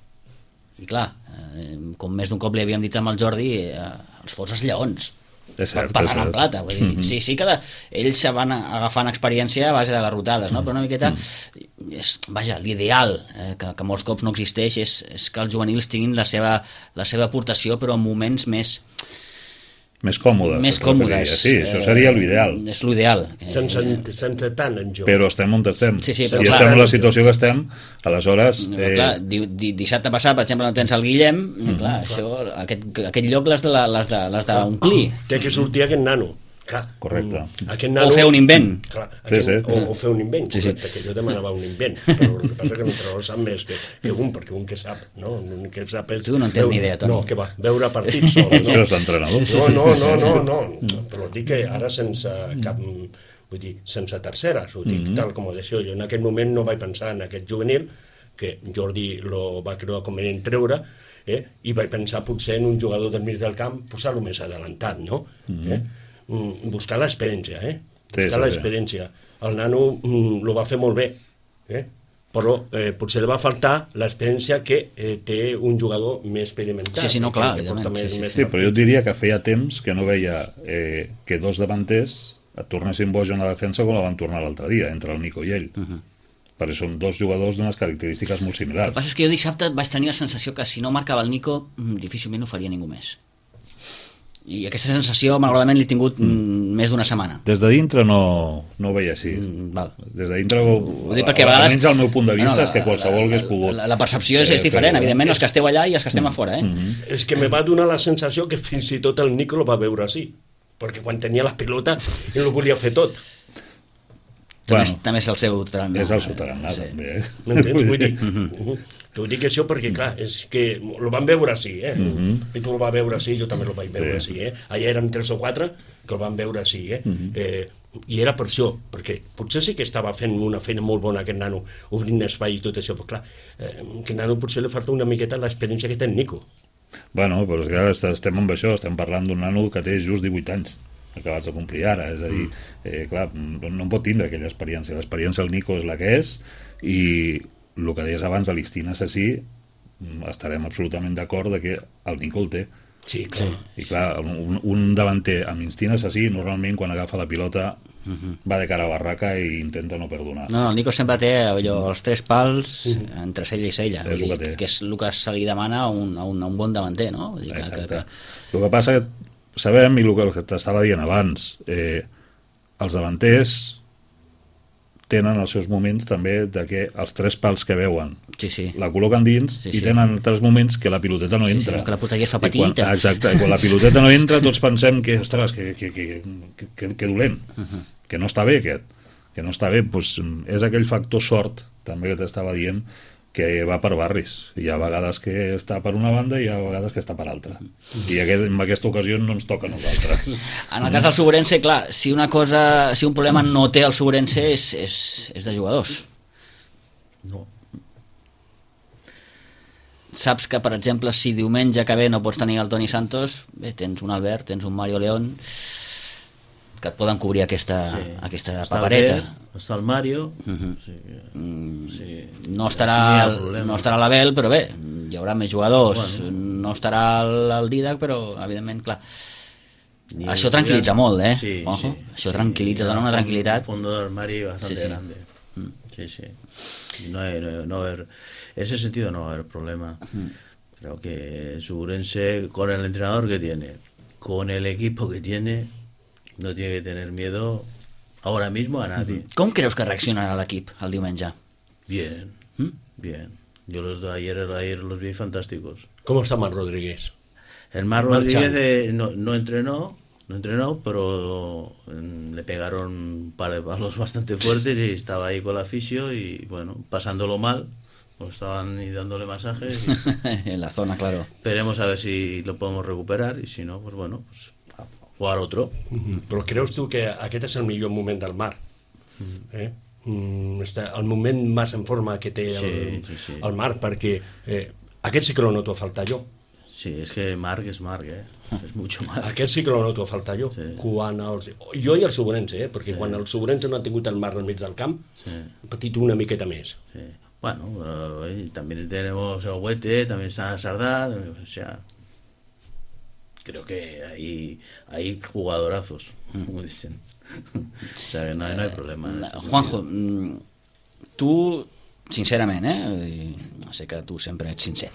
i clar, eh, com més d'un cop li havíem dit amb el Jordi, eh, els forces lleons, és cert, parlant en plata, vull dir, mm-hmm. sí, sí que de, ells se van agafant experiència a base de garrotades, no? Però una miqueta mm. és, vaja, l'ideal eh, que, que molts cops no existeix és, és que els juvenils tinguin la seva, la seva aportació però en moments més més còmodes, més còmodes. Sí, això seria l'ideal. És l'ideal. Sense, sense tant en joc. Però estem on estem. Sí, sí, però I clar, estem en la situació que estem, aleshores... Eh... Clar, di, di, dissabte passat, per exemple, no tens el Guillem, mm. clar, això, aquest, aquest lloc l'has d'omplir. Té que sortir aquest nano. Clar, correcte. Nano, o fer un invent. Clar, aquest, sí, sí. O, o fer un invent, sí, correcte, sí. Que jo demanava un invent, però el que passa que l'entrenador sap més que, que un, perquè un que sap, no? Un que sap és... Tu no en tens ni idea, Toni. No, que va, veure partits sol, no? Això és l'entrenador. No, no, no, no, no, però dic que ara sense cap... Vull dir, sense terceres, ho dic mm-hmm. tal com ho deixo. Jo en aquell moment no vaig pensar en aquest juvenil, que Jordi lo va creure convenient treure, eh? I vaig pensar potser en un jugador del mig del camp, posar-lo més adelantat, no? Mm-hmm. Eh? Buscar l'experiència, eh? Buscar sí, l'experiència. El nano mm, lo va fer molt bé, eh? Però eh, potser li va faltar l'experiència que eh, té un jugador més experimentat. Sí, sí, no, clar. Que, que més, sí, sí. sí, però jo diria que feia temps que no veia eh, que dos davanters et tornessin boig en la defensa com la van tornar l'altre dia, entre el Nico i ell. Uh-huh. Perquè són dos jugadors d'unes característiques molt similars. El que passa és que jo dissabte vaig tenir la sensació que si no marcava el Nico, difícilment ho faria ningú més. I aquesta sensació, malauradament, l'he tingut mm. més d'una setmana. Des de dintre no, no ho veia així. Mm, val. Des de dintre, ho, dir, perquè a vegades, almenys el meu punt de vista, no, la, és que qualsevol la, hagués pogut... La, la percepció és, és diferent, però... evidentment, els que esteu allà i els que estem a fora. Eh? Mm-hmm. És que me va donar la sensació que fins i tot el Nico lo va veure així, perquè quan tenia la pilota ell ho volia fer tot. També, bueno, és, també és el seu tarannà. És el seu tarannà, sí. També. M'entens? Vull dir... T'ho dic això perquè, clar, és que lo van veure així, eh? Mm-hmm. I tu el vas veure així, jo també lo vaig veure Sí. així, eh? Allà eren tres o quatre que el van veure així, eh? Mm-hmm. eh I era per això, perquè potser sí que estava fent una feina molt bona aquest nano, obrint espai i tot això, però clar, eh, aquest nano potser li falta una miqueta l'experiència que té en Nico. Bueno, però és que ara estem amb això, estem parlant d'un nano que té just divuit anys, acabats de complir ara, és a dir, eh, clar, no, no en pot tindre aquella experiència, l'experiència del Nico és la que és, i el que deies abans de l'Instint Assassí, estarem absolutament d'acord de que el Nico el té. Sí, clar. I clar, un, un davanter amb instint assassí normalment quan agafa la pilota uh-huh. va de cara a barraca i intenta no perdonar. No, el Nico sempre té allò, els tres pals uh-huh. entre cella i cella, És vull el dir, que té. que és el que se li demana a un, a un, a un bon davanter, no? Vull dir que, que, Exacte. que... El que passa que sabem, i el que, el que t'estava dient abans, eh, els davanters tenen els seus moments també de que els tres pals que veuen Sí, sí. la col·loquen dins Sí, i sí. tenen tres moments que la piloteta no Sí, sí, entra. que la porteria es fa I quan- petita. Exacte, i quan la piloteta no entra tots pensem que, ostres, que, que, que, que, que dolent, Uh-huh. que no està bé aquest, que no està bé, doncs és aquell factor sort també que t'estava dient que va per barris. Hi ha vegades que està per una banda i hi ha vegades que està per altra. I aquest, en aquesta ocasió no ens toca a nosaltres. En el cas del Suburense, clar, si una cosa, si un problema no té el Suburense és, és, és de jugadors. No. Saps que, per exemple, si diumenge que ve no pots tenir el Toni Santos, bé, tens un Albert, tens un Mario León, que et poden cobrir aquesta, Sí. aquesta Està papereta. Albert, està el Mario. Mhm. Sí, Mm, sí. no No estarà, hi ha problema. no estarà l'Abel, però bé, hi haurà més jugadors. Bueno. No estarà el, el Didac, però, evidentment, clar, Ni això el tranquil·litza Zidane. molt, eh, Sí, Juanjo? sí. Això tranquil·litza, dona una Un tranquil·litat. fondo del armario bastante Sí, sí. grande. Sí, sí. No hay, no, no va a haber, en ese sentido no va a haber problema. Creo que Suburense, con el entrenador que tiene, con el equipo que tiene, no tiene que tener miedo ahora mismo a nadie. Com creus que reaccionarà l'equip el diumenge? Bien, ¿Mm? bien. Yo los de ayer, ayer los vi fantásticos. Com està Marc Rodríguez? El Mar Marchan. Rodríguez eh, no, no entrenó, no entrenó, pero mm, le pegaron un par de palos bastante fuertes y estaba ahí con la fisio y bueno, pasándolo mal, pues estaban y dándole masajes. Y En la zona, claro. esperemos a ver si lo podemos recuperar y si no, pues bueno, pues a jugar otro. Però creus tu que aquest és el millor moment del Marc? Eh? Mm, està el moment més en forma que té el, Sí, sí, sí. el Marc, perquè eh, aquest sí que lo noto a faltar jo. Sí, es que Marc es Marc, ¿eh? Es mucho más. Aquest sí que lo noto a faltar jo. Sí. Quan els, jo i el Suburense, eh? perquè sí. quan el Suburense no ha tingut el Marc al mig del camp, Sí. ha patit una miqueta més. Sí. Bueno, eh, también tenemos el Huete, también está Sardá, o sea, creo que hay, hay jugadorazos, como dicen. O sea, que no, hay- no hay problema. en ese Juanjo, sentido. mm, tu, sincerament, eh? I sé que tu sempre ets sincer,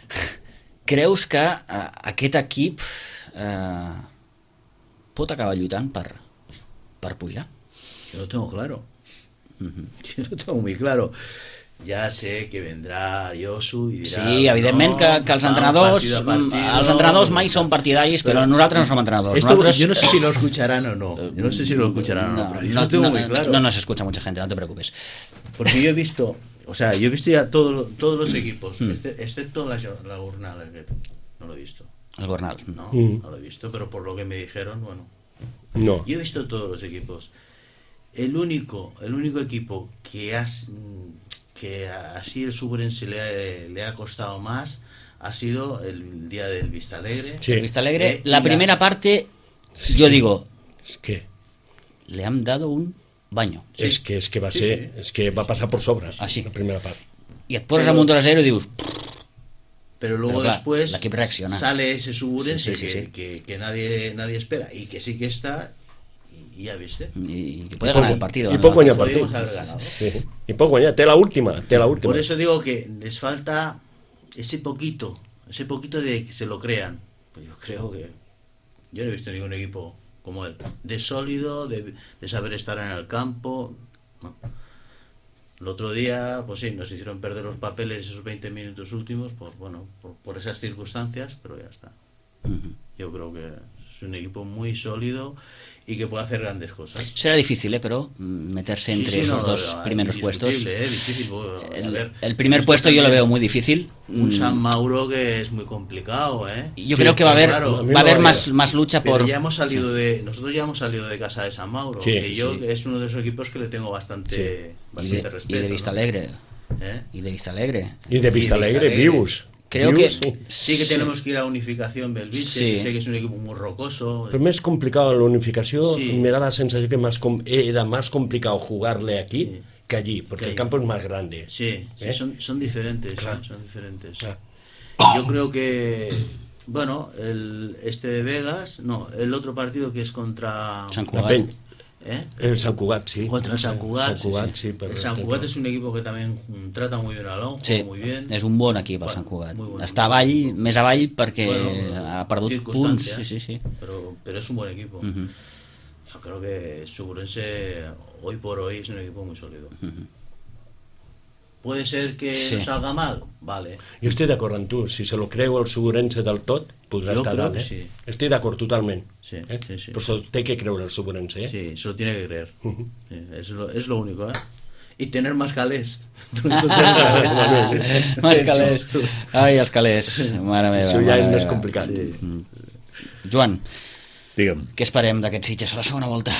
creus que eh, aquest equip eh, pot acabar lluitant per, per pujar? Yo lo tengo claro. Yo lo tengo muy claro. Ya sé que vendrá Yosu y dirá... Sí, evidentment no, que, que els vamos entrenadors partido a partido. els entrenadors mai són partidaris, però nosaltres no som entrenadors. Esto, Nosaltres, yo no sé si lo escucharán o no. Yo no sé si lo escucharán o no, pero yo no, lo tengo no, muy claro. no nos escucha mucha gente, no te preocupes. Porque yo he visto, o sea, yo he visto ya todo, todos los equipos, Mm. este- excepto la, la Urnal, que no lo he visto. El Gornal. No, Mm. no lo he visto, pero por lo que me dijeron, bueno. No. Yo he visto todos los equipos. El único, el único equipo que has, que así el Suburense le ha, le ha costado más ha sido el día del Vista Alegre. Sí. El Vista Alegre, Eh, y la la- primera parte, yo digo, És que, le han dado un baño. Sí. és que, és que va Sí, ser, sí. és que va passar per sobre, Ah, sí. la primera part. I et poses Però- amb un dos a zero i dius, Pero luego Pero claro, después el equipo reacciona. sale ese Suburense Sí, sí, sí, que, sí. que, que nadie, nadie espera y que sí que está, y, y ya viste. i, i puede I pot- ganar el partido. i ¿no? pot guanyar el Podríamos partit. haber ganado. Sí. I pot guanyar, té l'última, té l'última. Por eso digo que les falta ese poquito, ese poquito de que se lo crean. Pues yo creo que yo no he visto ningún equipo como él, de sólido, de, de saber estar en el campo. No. El otro día, pues sí, nos hicieron perder los papeles esos veinte minutos últimos, por bueno, por, por esas circunstancias, pero ya está. Ujú. Yo creo que es un equipo muy sólido y que puede hacer grandes cosas. Será difícil, ¿eh? Pero meterse entre Sí, sí, esos no, dos no, primeros puestos. indiscutible, ¿eh? Difícil, bueno, a El, ver, el primer después puesto yo lo también veo muy difícil. Un Mm, San Mauro que es muy complicado, ¿eh? Yo Sí, creo que va a haber, claro, a mí va a me haber va más, bien. más lucha Pero por... ya hemos salido de nosotros ya hemos salido de casa de San Mauro, Sí, que sí, yo sí. es uno de esos equipos que le tengo bastante, y, de, bastante y respeto. de Vista ¿no? Alegre. ¿Eh? Y de Vista Alegre. Y de Vista Y de Alegre, Vista Vivus. Creo Vivus, que- sí. Sí que tenemos que ir a Unificación Belviche, Sí. que sé que es un equipo muy rocoso. Pero me es complicado la unificación, Sí. me da la sensación que más com- era más complicado jugarle aquí Sí. que allí, porque Que el allí. campo es más grande. Sí, sí, ¿Eh? son, son diferentes, Claro. ¿eh? son diferentes. Claro. Yo creo que, bueno, el, este de Vegas, no, el otro partido que es contra... San La Cugat. Pen, ¿eh? el Sant Cugat, sí. Contra el San Cugat. Sant Cugat, sí, sí, El pero San Cugat es un equipo que también mm, trata muy bien al balón, Sí, juega muy bien. és un bon equip el Bueno, Sant Cugat. muy bon Està equip. avall, més avall perquè Bueno, ha perdut punts. circunstancia, Sí, sí, sí. Pero, pero es un buen equipo. Ujú. Yo creo que Suburense hoy por hoy es un equipo muy sólido. Puede ser que Sí. no salga mal, vale. Jo estic d'acord amb tu, si se lo creu el Suburense del tot, podrà Jo estar creo dalt, que eh? sí. Estic d'acord totalment. Sí, eh? sí, sí. Però se té que creure el Suburense, eh? Sí, se lo tiene que creer. Ujú. Sí, es, lo, es lo único, ¿eh? Y tener más calés. Más calés. Ai, els calés. Mare meva. Això ja mare és més meva. complicat. Joan, Digue'm, què esperem d'aquests Sitges a la segona volta?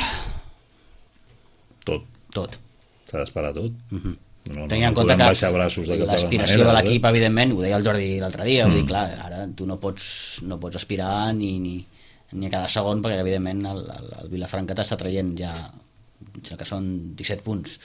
tot. Tot. S'ha d'esperar tot. Mhm. No, no, Tenint en no compte podem que baixar braços de cap de les l'aspiració de maneres, l'equip, eh? evidentment, ho deia el Jordi l'altre dia, Mm. vull dir, clar, ara tu no pots, no pots aspirar ni, ni, ni a cada segon, perquè evidentment el, el, el Vilafranca t'està traient ja, em sembla que són disset punts.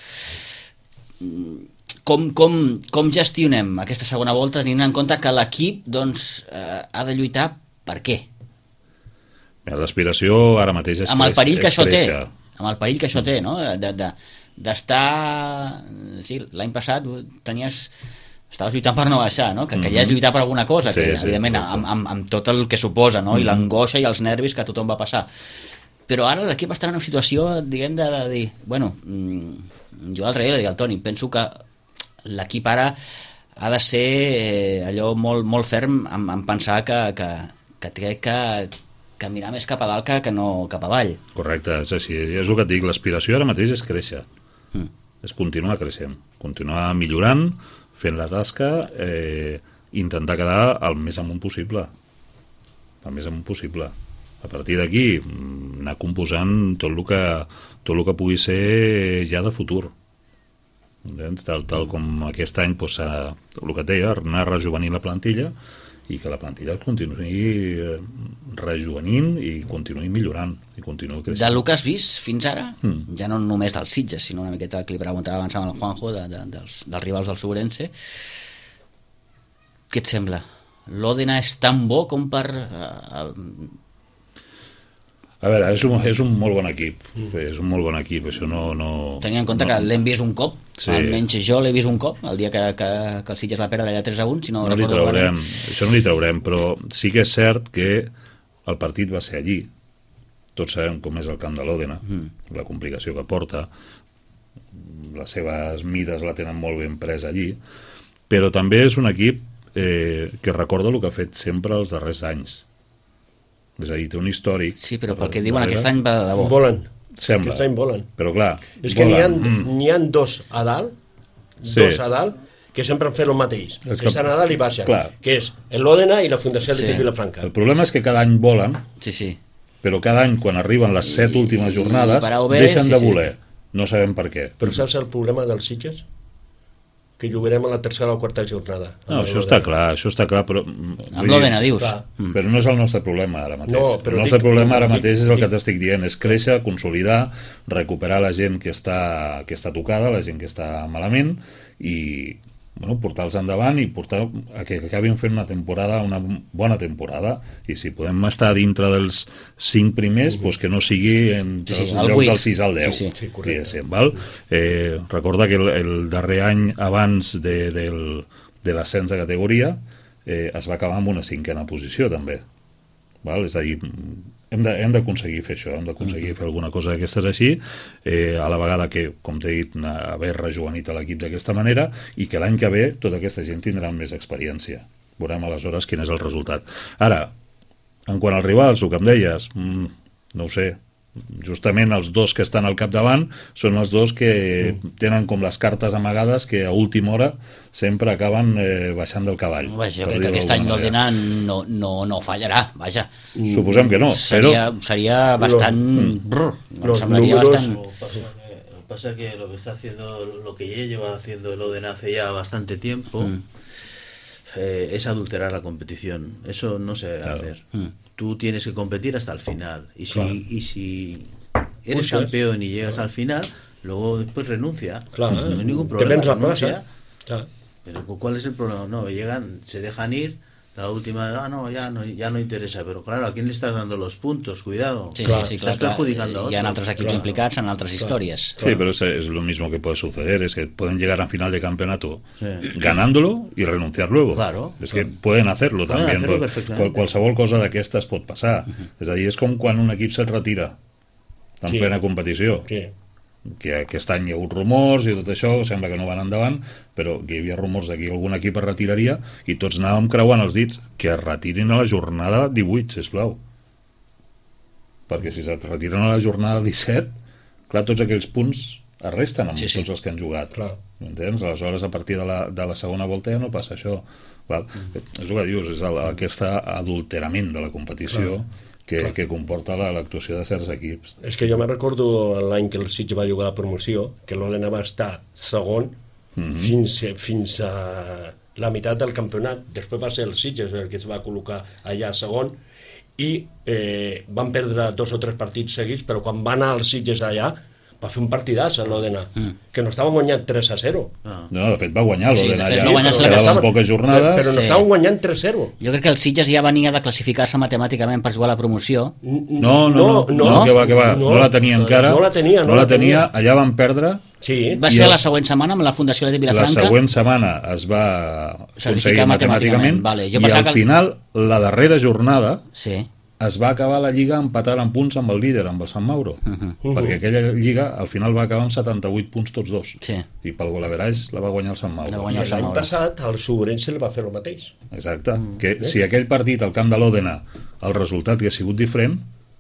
Mm, Com, com, com gestionem aquesta segona volta tenint en compte que l'equip doncs, eh, ha de lluitar per què? Mira, l'aspiració ara mateix és Amb el creix- perill que és això té, créixer. amb el perill que això té, no? De, de, d'estar... Sí, l'any passat tenies... Estaves lluitant per no baixar, no? Que, que ja és lluitar per alguna cosa, Sí, que sí, evidentment correcte. amb, amb, amb tot el que suposa, no? I l'angoixa i els nervis que a tothom va passar. Però ara l'equip està en una situació, diguem, de, de dir... Bueno, mm, jo l'altre dia li deia al Toni, penso que l'equip ara ha de ser eh, allò molt, molt ferm en, en pensar que, que, que té que, que mirar més cap a dalt que, que no cap avall. Correcte, és així. És el que et dic, l'aspiració ara mateix és créixer. Mm. És continuar creixent, continuar millorant, fent la tasca, eh, intentar quedar el més amunt possible. El més amunt possible. A partir d'aquí, mm, anar composant tot el que, tot el que pugui ser ja de futur. Entens? Tal, tal com aquest any, doncs, serà el que et deia, anar rejuvenint la plantilla i que la plantilla es continuï eh, rejuvenint i continuï millorant i continuï creixent. Del que has vist fins ara, Mm. ja no només dels Sitges, sinó una miqueta el que li preguntava abans amb el Juanjo, de, de, dels, dels rivals del Sobrense, què et sembla? L'Òdena és tan bo com per... Uh, uh, A veure, és un, és un molt bon equip, és un molt bon equip, això no... no tenint en compte no, que l'hem vist un cop, Sí. almenys jo l'he vist un cop, el dia que, que, que el Sitges va perdre allà tres a un, si no, no li recordo traurem, malament. això no li traurem, però sí que és cert que el partit va ser allí. Tots sabem com és el camp de l'Òdena, Mm. la complicació que porta, les seves mides la tenen molt ben presa allí, però també és un equip eh, que recorda el que ha fet sempre els darrers anys. És a dir, té un històric... Sí, però pel que darrere. diuen aquest any va de debò. Volen. Sembla. Aquest any volen. Però clar, És que n'hi ha, volen, mm, n'hi ha dos a dalt, Sí. dos a dalt, que sempre han fet el mateix. És Que que- estan a dalt i baixen. Clar. Que és l'Òdena i la Fundació Sí. Atlètic Vilafranca. el problema és que cada any volen, Sí, sí. però cada any quan arriben les set I- últimes i jornades parau bé, deixen sí, de sí. voler, no sabem per què. Però saps el problema dels Sitges? Que jugarem a la tercera o quarta jornada. No, Amb això l'Òdena. està clar, això està clar, però... Amb l'Òdena, dius? clar. Mm. Però no és el nostre problema ara mateix. No, però el nostre dic- problema ara dic- mateix és el que dic- t'estic dient, és créixer, consolidar, recuperar la gent que està, que està tocada, la gent que està malament, i bueno, portar-los endavant i portar a que acabin fent una temporada, una bona temporada, i si podem estar dintre dels cinc primers, doncs que no sigui entre Sí, sí, els el llocs vuit. del sis al deu. Sí, sí. Sí, correcte. diguéssim, val? Eh, recorda que el, el darrer any abans de, del, de l'ascens de categoria eh, es va acabar amb una cinquena posició també, val? És a dir, hem de- hem d'aconseguir fer això, hem d'aconseguir fer alguna cosa d'aquestes així, eh, a la vegada que, com t'he dit, na- haver rejuvenit a l'equip d'aquesta manera i que l'any que ve tota aquesta gent tindrà més experiència. Veurem aleshores quin és el resultat. Ara, en quant als rivals, el que em deies, mm, no ho sé, justament els dos que estan al capdavant són els dos que tenen com les cartes amagades que a última hora sempre acaben eh, baixant del cavall. Vaja, jo crec que aquest any l'Òdena no, no, no fallarà, vaja. Suposem que no, seria, però... Seria bastant... Los, brr, los semblaria números... bastant... Lo pasa que, lo pasa que lo que está haciendo, lo que ya lleva haciendo el Òdena hace ya bastante tiempo, Mm. eh, es adulterar la competición. Eso no se debe Claro. hacer. Mm. Tú tienes que competir hasta el final. Y si, Claro. y si eres Eso es. campeón y llegas al final, luego después renuncia. Claro, no hay ningún te problema. vens la renuncia. plaza. Claro. Pero ¿cuál es el problema? No, llegan, se dejan ir. La última, ah, no, ya no, ya no interesa. Pero claro, ¿a quién le estás dando los puntos? Cuidado. Sí, Claro, sí, sí, clar, estás clar. perjudicando a Hi ha otros. altres equips Claro. implicats en altres històries. Sí, pero es, es lo mismo que puede suceder, es que pueden llegar a final de campeonato Sí. ganándolo y renunciar luego. Claro, es claro. que pueden hacerlo Pueden també. hacerlo Qual- perfectament. qualsevol cosa d'aquestes pot passar. És a dir, és com quan un equip se't retira en Sí. plena competició. Sí. Que aquest any hi ha hagut rumors i tot això, sembla que no van endavant, però que hi havia rumors de que algun equip es retiraria i tots anàvem creuant els dits que es retirin a la jornada divuit, sisplau. Perquè si se't retiren a la jornada disset, clar, tots aquells punts es resten amb Sí, sí. tots els que han jugat. Clar. M'entens? Aleshores, a partir de la, de la segona volta ja no passa això. Val? Mm. És el que dius, és el, aquest adulterament de la competició que, Clar. que comporta la- l'actuació de certs equips. És que jo me recordo l'any que el Sitges va jugar la promoció, que l'Òdena va estar segon Mhm. fins, fins a la meitat del campionat. Després va ser el Sitges el que es va col·locar allà segon i eh, van perdre dos o tres partits seguits, però quan va anar el Sitges allà va fer un partidàs a l'Òdena, Mm. que no estaven guanyant tres a zero. Ah. No, de fet va guanyar Sí, de l'Òdena fet allà, va guanyar, però se la quedaven passaven. poques jornades. Però no Sí. estaven guanyant tres a zero. Jo crec que el Sitges ja venia de classificar-se matemàticament per jugar a la promoció. No, no, no, no, no, que va, que va, no, no, la tenia encara, no la tenia, no no la la tenia, tenia. allà van perdre, Sí, Va I ser el- la següent setmana amb la Fundació de la Vilafranca. següent setmana es va aconseguir Certificar matemàticament, matemàticament, vale. Jo i pensava al que el- final, la darrera jornada, Sí. es va acabar la Lliga empatant en punts amb el líder, amb el Sant Mauro, Uh-huh. perquè aquella Lliga al final va acabar amb setanta-vuit punts tots dos, Sí. i pel golaverage la va guanyar el Sant La va Mauro. guanyar i el Sant l'any Mauro. passat al Sobrense li va fer el mateix. Exacte, que si aquell partit al camp de l'Òdena el resultat hagués sigut diferent,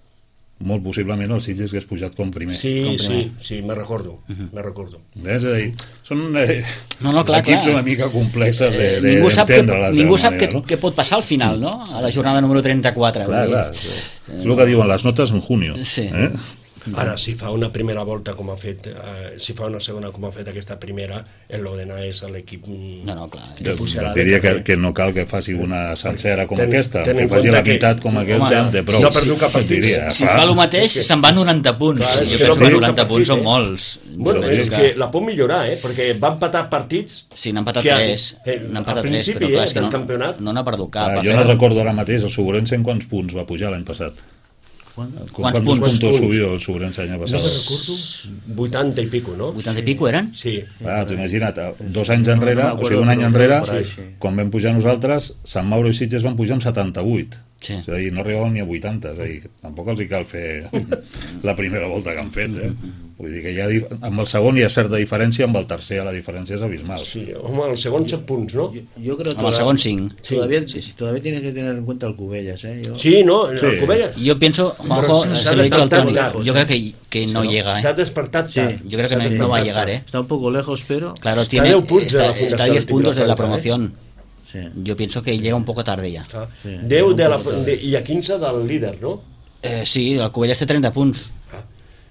molt possiblement el Sitges hagués pujat com primer. Sí, Com sí, primer. sí, me recordo, me recordo. És a dir, són eh, No, no, clar, equips clar. una mica complexes de, Eh, de, ningú sap, què, d'entendre la seva ningú sap manera, què, no? què pot passar al final, no? A la jornada número trenta-quatre. Clar, vull dir, clar, és, és el que diuen les notes en junio. Sí. Eh? Ara, si fa una primera volta com ha fet, eh, si fa una segona com ha fet aquesta primera, el l'Òdena és l'equip... mm, No, no, clar. de Jo pujarà et diria de que, carrer. que no cal que faci una sencera com Ten- aquesta, ten que en faci compte la que- meitat com aquesta, Home, en té prou. no ha perdut cap partit. Diria, Si clar. fa el mateix, És que- se'n van noranta punts. Clar, és jo que penso no que perd noranta cap punts partit, són eh? molts. Bueno, Jo és penso que la pot millorar, eh? Perquè va empatar partits... Sí, n'ha empatat que a- tres. eh, N'ha al empatat tres, principi, però clar, eh, és que del no, campionat. no n'ha perdut cap. Clar, Va jo fer- no recordo ara mateix el Sobrense en quants punts va pujar l'any passat. Quants Quants punts? punts Punts. subió el Sobrense l'any No passat? me recordo, vuitanta i pico, no? vuitanta i pico eren? Sí. Ah, t'ho imagina't, dos anys enrere, No, no o sigui, un m'acuerdo, any però enrere, por ahí, sí. quan vam pujar nosaltres, Sant Mauro i Sitges van pujar amb setanta-vuit. Sí. És a dir, no arribaven ni a vuitanta, és a dir, tampoc els hi cal fer la primera volta que han fet, eh? Vull dir que hi ha, dif- amb el segon hi ha certa diferència, amb el tercer la diferència és abismal. Sí, home, el segon set punts, no? Yo, yo creo que Amb el segon cinc. todavía, todavía tiene que tener en cuenta el Cubellas, ¿eh? Yo- Sí, no, el Sí. Cubella Yo pienso, Juanjo, Pero se se ha lo he dicho al Toni, despertado yo creo que, que no Sí, llega, s'ha ¿eh? despertat Sí. tard. Yo creo que S'ha no, no despertat va a llegar, tard. ¿eh? Está un poco lejos, pero... Claro, Está tiene, a diez puntos de la está, Fundación está a diez de puntos de la Vilafranca, promoción. Sí. Yo pienso que llega un poco tarde ya. Clar. Sí. deu de la, de, i a quinze del líder, no? Eh, sí, el Cubelles té trenta punts. Ah.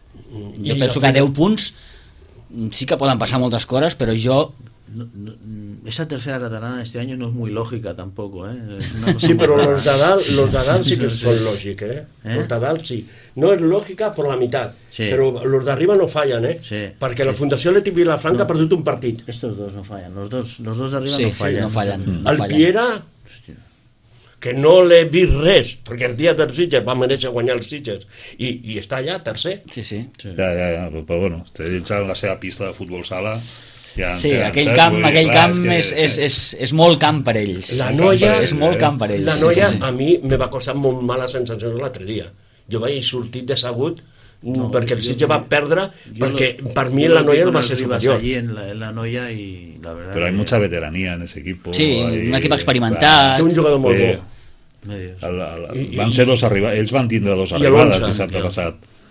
Jo I penso la que a deu punts sí que poden passar moltes coses, però jo... No- no- esa tercera catalana este año no es muy lógica tampoco, ¿eh? Es una cosa Sí, muy pero rara. los de dalt, los de dalt sí que Sí. son lógicos, ¿eh? ¿Eh? Los de dalt sí. No es lógica por la mitad, Sí. pero los de arriba no fallan, ¿eh? Sí. Perquè la Fundació Leti Vilafranca ha perdut un partit. Estos dos no fallan, los dos, los dos de arriba Sí, no sí, fallan. no fallen. No El fallen. Piera, Hòstia. que no l'he vist res, perquè el dia del Sitges va mereixer guanyar els Sitges, i, i està allà, tercer. Sí, sí. Sí. Ja, ja, ja, però, però bueno, té dins la seva pista de futbol sala, ja en Sí, tenen, aquell saps? camp, Vull dir, aquell clar, camp que- és, és, és, és molt camp per ells. La camp noia, per És molt eh? camp per ells. la sí, noia sí, sí. a mi me va causar molt mala sensació l'altre dia. Jo vaig sortir decebut no, perquè el yo- Sitges va perdre, Yo perquè lo- per mi yo la lo vi noia no con va el ser Rivas superior. allí en la, en la Noia y la verdad Però hay que- mucha veteranía en ese equipo. Sí, hay- un equip experimentat. Té un jugador molt Eh, bo. medios. El, el, I- van i- ser dos arribades, ells van tindre dos i arribades l'onze, dissabte ja. passat,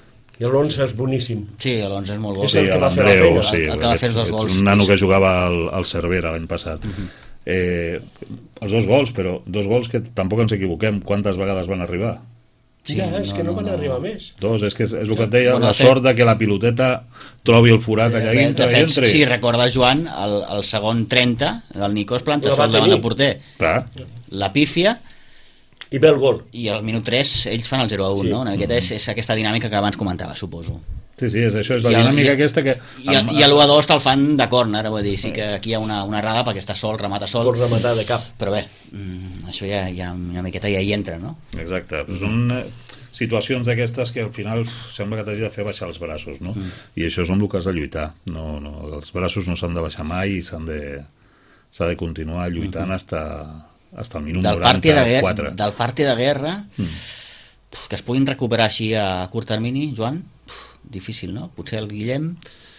I l'onze és boníssim. Sí, l'onze és molt bo. És el Sí, que va fer la l'Andreu, feina. sí. El que va fer els dos és gols. Un nano que jugava al, al Cervera l'any passat. Mhm. eh, els dos gols, però dos gols que tampoc ens equivoquem. Quantes vegades van arribar? Sí, ja, és no, que no, no, van no. arribar més. Dos, és que és, és el que et deia, Bueno, la de fet- sort de que la piloteta trobi el forat allà De dintre i fet, entri. si recordes, Joan, el, el segon trenta, del Nico es planta La va sol davant tenir. del porter. Clar. La pífia, I ve el gol. i al minut tres ells fan el zero a un, Sí. no? Una miqueta és, és aquesta dinàmica que abans comentava, suposo. Sí, sí, és, això és la I el- dinàmica i- aquesta que... I, el- i l'u a dos te'l fan de córner, vull dir, sí que aquí hi ha una, una errada perquè està sol, remata sol, Pot rematar de cap. però bé, mm, això ja, ja una miqueta ja hi entra, no? Exacte, però són eh, situacions d'aquestes que al final sembla que t'hagi de fer baixar els braços, no? Mm. I això és amb el que has de lluitar. No, no, els braços no s'han de baixar mai i s'han de, s'ha de continuar lluitant mm -hmm. hasta, hasta el minut Del partit de, guerra, noranta-quatre. del partit de guerra, mm. que es puguin recuperar així a curt termini, Joan, difícil, no? Potser el Guillem...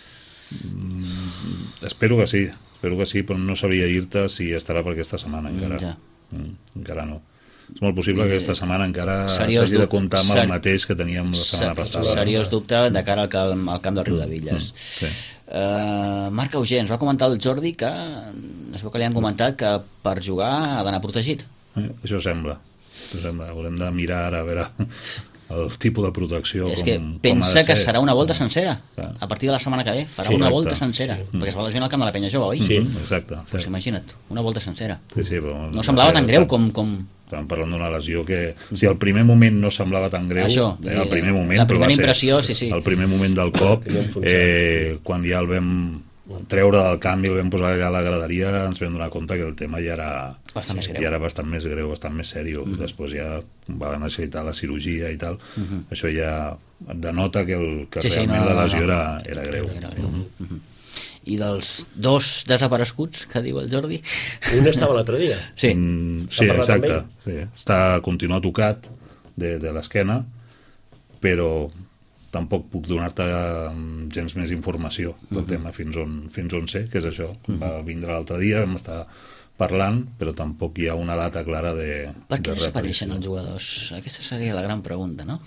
Mm, espero que sí, espero que sí, però no sabria dir-te si estarà per aquesta setmana encara. Ja. Mm, encara no. És molt possible que aquesta setmana encara Seriós s'hagi de dub- comptar amb ser- el mateix que teníem la setmana passada. Seriós dubte de cara al camp, al camp del Riudevilles. Mm, sí. Uh, Marc Auger, ens va comentar el Jordi que es veu que li han comentat que per jugar ha d'anar protegit. Eh, això sembla. Això sembla. Haurem de mirar ara a veure el tipus de protecció. És com, que com pensa ha de que ser. serà una volta sencera. Clar. A partir de la setmana que ve farà Sí, una exacte. volta sencera, Sí. perquè es va lesionar al camp de la Penya Jove, oi? Sí. Mm, exacte. Pues Sí. imagina't, una volta sencera. Sí, sí, però No semblava sé, tan greu estem- com... com... Estàvem parlant d'una lesió que, si al primer moment no semblava tan greu, Això, eh, el primer moment, la però primera va ser impressió, sí, sí. el primer moment del cop, Vam punxar. eh, quan ja el vam treure del camp i el vam posar allà a la graderia, ens vam donar compte que el tema ja era, Bastant més greu. ja era bastant més greu, bastant més sèrio. Mm -hmm. Després ja va necessitar la cirurgia i tal. Mm -hmm. Això ja et denota que, el, que Sí, sí, realment no, no, la lesió no. era, era greu. Era greu. Mhm. I dels dos desapareguts que diu el Jordi? Un estava l'altre dia. Sí. Mm, S'ha sí, parlat amb exacte. Sí. Està, continua tocat de, de l'esquena, però tampoc puc donar-te mm, gens més informació del uh -huh. tema fins on, fins on sé, que és això. Uh -huh. Va vindre l'altre dia, vam estar parlant, però tampoc hi ha una data clara de... Per què de desapareixen reaparició. els jugadors? Aquesta seria la gran pregunta, no?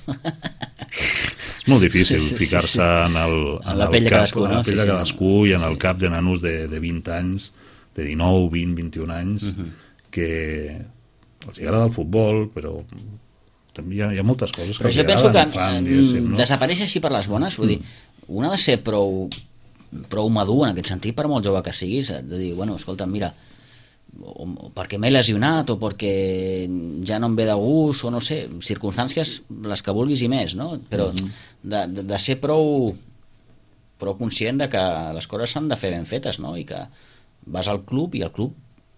És molt difícil Sí, sí, sí, ficar-se sí. en el, En la el pell de cap, cadascú, en la no? pell Sí, de sí. cadascú i en Sí, el sí. cap de nanos de, de vint anys, de dinou, vint, vint-i-un anys, uh -huh. que els agrada el futbol, però també hi ha, hi ha moltes coses que Però els jo penso que agraden i fan, mm, diguéssim, no? desaparèixer així per les bones, vull dir, un ha de ser prou, prou madur en aquest sentit, per molt jove que siguis, de dir, bueno, escolta, mira, o, o perquè m'he lesionat o perquè ja no em ve de gust o no sé, circumstàncies les que vulguis i més, no? Però de, de, de ser prou prou conscient de que les coses s'han de fer ben fetes, no? I que vas al club i el club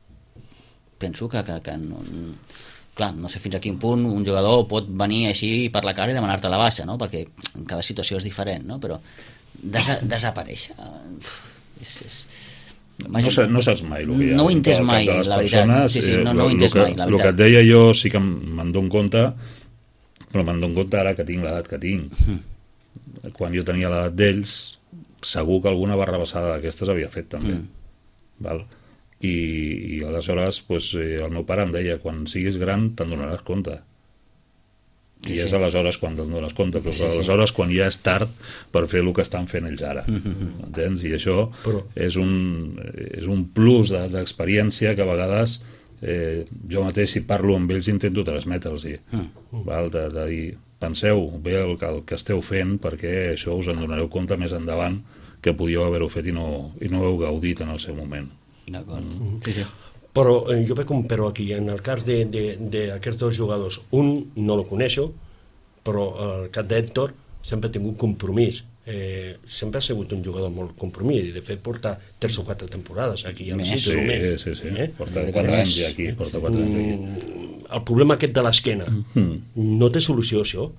penso que, que, que no, clar, no sé fins a quin punt un jugador pot venir així per la cara i demanar-te la baixa, no? Perquè en cada situació és diferent, no? Però desa desaparèixer és, és... No, sa- no saps mai el que hi ha No ho he entès al cap mai, de les la veritat. persones. Sí, sí, Eh, no, no ho he el entès que- mai, la El que veritat. et deia jo sí que me'n dono compte, però me'n dono compte ara que tinc l'edat que tinc. Mm. Quan jo tenia l'edat d'ells, segur que alguna barrabassada d'aquestes havia fet també. Mm. Val? I, i aleshores pues, eh, el meu pare em deia, quan siguis gran te'n donaràs compte. I Sí, és sí. aleshores quan te'n dones compte, però Sí, sí. aleshores quan ja és tard per fer el que estan fent ells ara. Entens? I això Però- és un, és un plus de- d'experiència que a vegades eh, jo mateix, si parlo amb ells, intento transmetre'ls. Mm. Val? De, de dir, penseu bé el que, el que esteu fent, perquè això us en donareu compte més endavant que podíeu haver-ho fet i no, i no heu gaudit en el seu moment. D'acord. Sí, sí. Però eh, jo veig un però aquí, en el cas d'aquests dos jugadors, un no lo coneixo, però el cas d'Héctor sempre ha tingut compromís. Eh, sempre ha sigut un jugador molt compromís, i de fet porta tres o quatre temporades aquí al Més. City, Sí, o més. sí, sí. Eh? Porta Crec que quatre més. anys ja aquí. Porta quatre anys aquí. Mm, el problema aquest de l'esquena, Mm. no té solució això?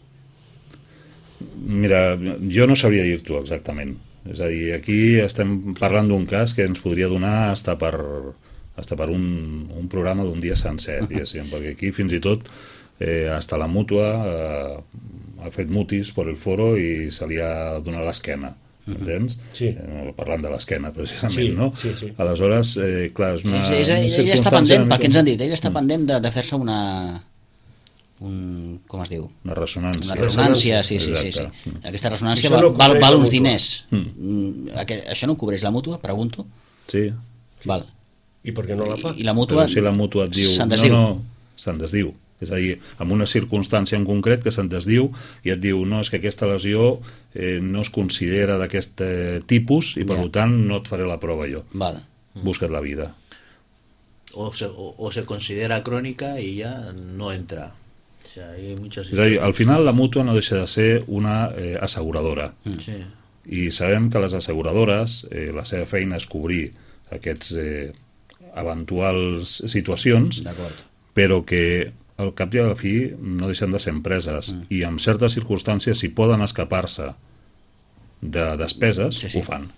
Mira, jo no sabria dir-t'ho exactament. És a dir, aquí estem parlant d'un cas que ens podria donar hasta per, hasta per un, un programa d'un dia sencer, diguéssim, perquè aquí fins i tot eh, hasta la mútua eh, ha fet mutis per el foro i se li ha donat l'esquena, entens? Sí. Eh, parlant de l'esquena, precisament, Sí, no? sí, sí. Aleshores, eh, clar, és una, És, és, una ell, ell està circumstància pendent, una pel que ens mica- han dit, ell està pendent de, de fer-se una un, com es diu? Una ressonància. Una ressonància, sí, sí, sí, sí. Exacte. Aquesta ressonància Això val, no val, cobreix val la uns mútua. diners. Mm. Mm, aqu- Això no ho cobreix la mútua, pregunto? Sí, Val. I per què no la fa? I la mútua... però si la mútua et diu... se'n No, desdiu. no, se'n desdiu. És a dir, en una circumstància en concret que se'n desdiu i et diu, no, és que aquesta lesió eh, no es considera d'aquest eh, tipus i per Ja. tant no et faré la prova jo. Val. Busca't la vida. O se, o, o se considera crónica y ya no entra. O sea, hay muchas És a dir, al final la mútua no deixa de ser una eh, asseguradora. Sí. I sabem que les asseguradores, eh, la seva feina és cobrir aquests eh, eventuals situacions, D'acord. però que al cap i a la fi no deixen de ser empreses mm. i en certes circumstàncies, si poden escapar-se de despeses, Sí, sí. ho fan.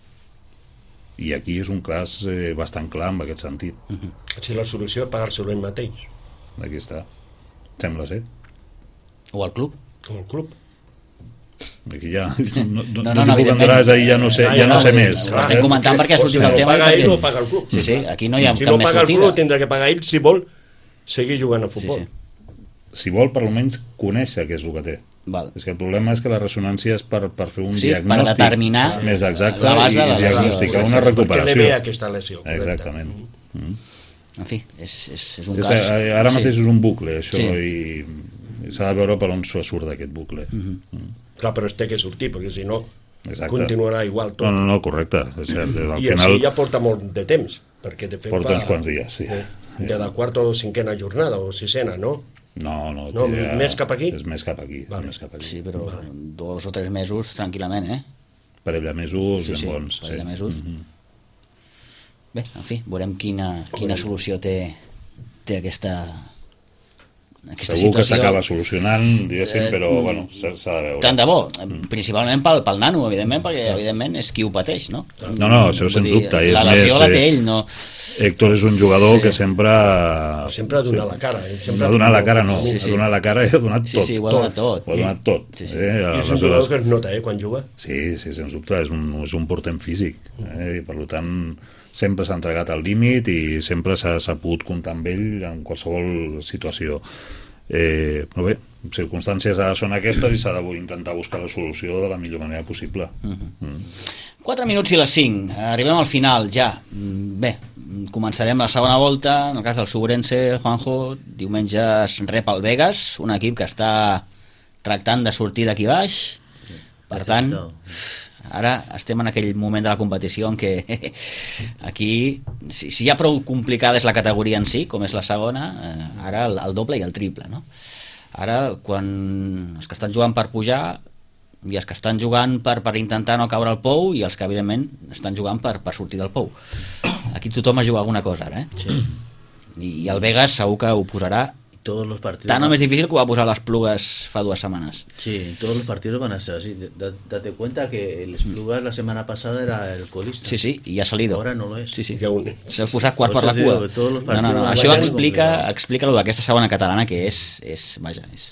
I aquí és un cas eh, bastant clar en aquest sentit. Mm. Si la solució és pagar-se-ho ell mateix, Aquí està. Sembla ser. O al club? o el club. Aquí ja... No, no, No, no, no, no, evidentment. no ahir ja no sé, Ah, ja no sé no, més. ho estem comentant perquè ha O sortit si el no tema i paga ell, perquè- no paga el club. Sí, sí, aquí no hi ha si cap no més paga el sortida. club, tindrà que pagar ell si vol seguir jugant a Sí, futbol. sí. Si vol, per almenys, conèixer què és el que té. Val. És que el problema és que la ressonància és per, per fer un Sí, per diagnòstic determinar més exacte l'abast i, de la i lesió. diagnosticar Sí, una sí, sí. Perquè li ve recuperació. aquesta lesió. correcte. Exactament. Mm. En fi, és, és, és un És, cas... eh, ara mateix sí. és un bucle, això, Sí. i, i s'ha de veure per on se surt d'aquest bucle. Mm. Clar, però es té que sortir, perquè si no Exacte. continuarà igual tot. No, no, no, correcte. És cert, al I final així ja porta molt de temps, perquè de fet porta va uns quants dies, sí. de, de la quarta o cinquena jornada, o sisena, no? No, no, No, té- més cap aquí? És més cap aquí. Vale. Més cap aquí. Sí, però dos o tres mesos tranquil·lament, eh? Parell de mesos Sí, ben sí, bons. parell sí. de mesos. Mhm. Bé, en fi, veurem quina, quina solució té, té aquesta, aquesta Segur que situació. s'acaba solucionant, diguéssim, Eh, però mm, bueno, s'ha s'ha de veure. Tant de bo, principalment pel, pel nano, evidentment, perquè evidentment és qui ho pateix, no? No, no, això Vull sens dir, dubte, és la lesió més, la té eh, ell, no... Héctor és un jugador Sí. que sempre... Sempre ha donat la cara. eh? Sempre No ha donat la cara, no. Sí, sí. Ha donat la cara i ha donat Sí, tot. sí, ho ha donat tot. Ho ha donat tot. Sí, sí. Eh? I és un Aleshores- jugador que es nota, eh, quan juga. Sí, sí, sens dubte, és un, és un portent físic. Eh? I per tant, sempre s'ha entregat al límit i sempre s'ha s'ha pogut comptar amb ell en qualsevol situació. Eh, però bé, circumstàncies ara són aquestes i s'ha de intentar buscar la solució de la millor manera possible. Mm. quatre minuts i les cinc, arribem al final ja. Mm, Bé, començarem la segona volta, en el cas del Subrense, Juanjo, diumenge es rep el Vegas, un equip que està tractant de sortir d'aquí baix, per tant, ara estem en aquell moment de la competició en què aquí, si, si ja prou complicada és la categoria en si, com és la segona, eh, ara el, el doble i el triple, no? Ara, quan els que estan jugant per pujar i els que estan jugant per, per intentar no caure al pou i els que evidentment estan jugant per, per sortir del pou, aquí tothom ha jugat alguna cosa ara, eh? Sí. I, i el Vegas segur que ho posarà Todos los partidos. tan o més difícil que ho va posar les Plugues fa dues setmanes. Sí, todos los partidos van a ser así. Da- Date cuenta que el Esplugas la semana pasada era el colista. Sí, sí, i ha salido. Ahora no lo es. Sí, sí. Ja un... S'ha posat quart Por per la eso digo cua. que todos los No, no, no, partidos això van a ser explica, complicados. explica lo d'aquesta segona catalana que és, és vaja, és,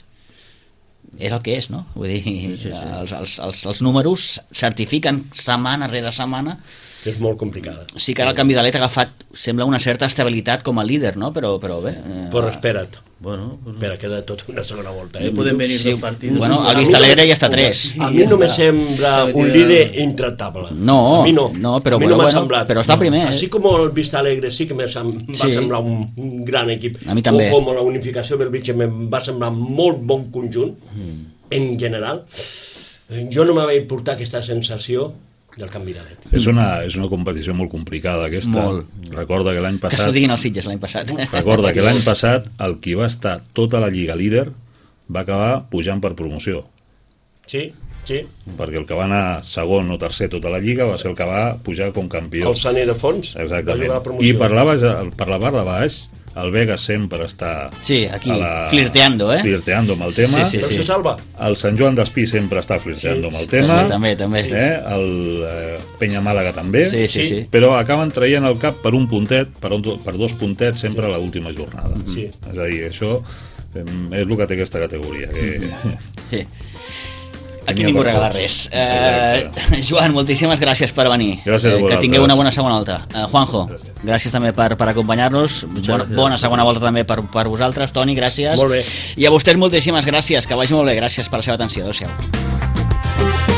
és el que és, no? Vull dir, Sí, sí, sí. Els, els, els, els números certifiquen setmana rere setmana. És molt complicada. Sí que ara el canvi de l'E T ha agafat, sembla una certa estabilitat com a líder, no? Però, però bé... Eh, Però espera't. Bueno, pues, Espera, queda tot una segona volta. Eh? no pueden venir sí, dos partidos. bueno, A el mi Vistalegre no- ja està a tres. A mi no me sembla Sí, un ja. líder intratable. No, a mi no. no, però a mi bueno, no m'ha bueno, semblat. però està primer, eh? Així com el Vista Alegre sí que me sem va Sí. semblar un, un gran equip. A mi també. O com la unificació del Belvitge em va semblar molt bon conjunt, Mm. en general. Eh, Jo no m'havia portat aquesta sensació del canvi de l'E T. És, una, és una competició molt complicada, aquesta. Molt. Recorda que l'any Que s'ho passat... diguin els Sitges l'any passat. Recorda que l'any passat el qui va estar tota la lliga líder va acabar pujant per promoció, Sí, sí. perquè el que va anar segon o tercer tota la lliga va ser el que va pujar com campió. El Saner de Fons. va Exactament. jugar a promoció. I per la, baix, per la part de baix, el Vegas sempre està... Sí, aquí, a la- flirteando, eh? Flirteando amb el tema. Sí, sí, Però sí. se salva. El Sant Joan d'Espí sempre està flirteando Sí, amb el tema. També, també. Eh? El eh, Penya Màlaga també. Sí, sí, Sí. sí. Però acaben traient el cap per un puntet, per, un, per dos puntets sempre a l'última jornada. Sí. És a dir, això eh, és el que té aquesta categoria. Que... Sí. Aquí ningú regala res. Eh, Joan, moltíssimes gràcies per venir. Gràcies a eh, que vosaltres. tingueu una bona segona volta. Eh, Juanjo, gràcies, gràcies també per, per acompanyar-nos. Bona, bona segona volta també per, per vosaltres. Toni, gràcies. Molt bé. I a vostès moltíssimes gràcies. Que vagi molt bé. Gràcies per la seva atenció. Adéu-siau.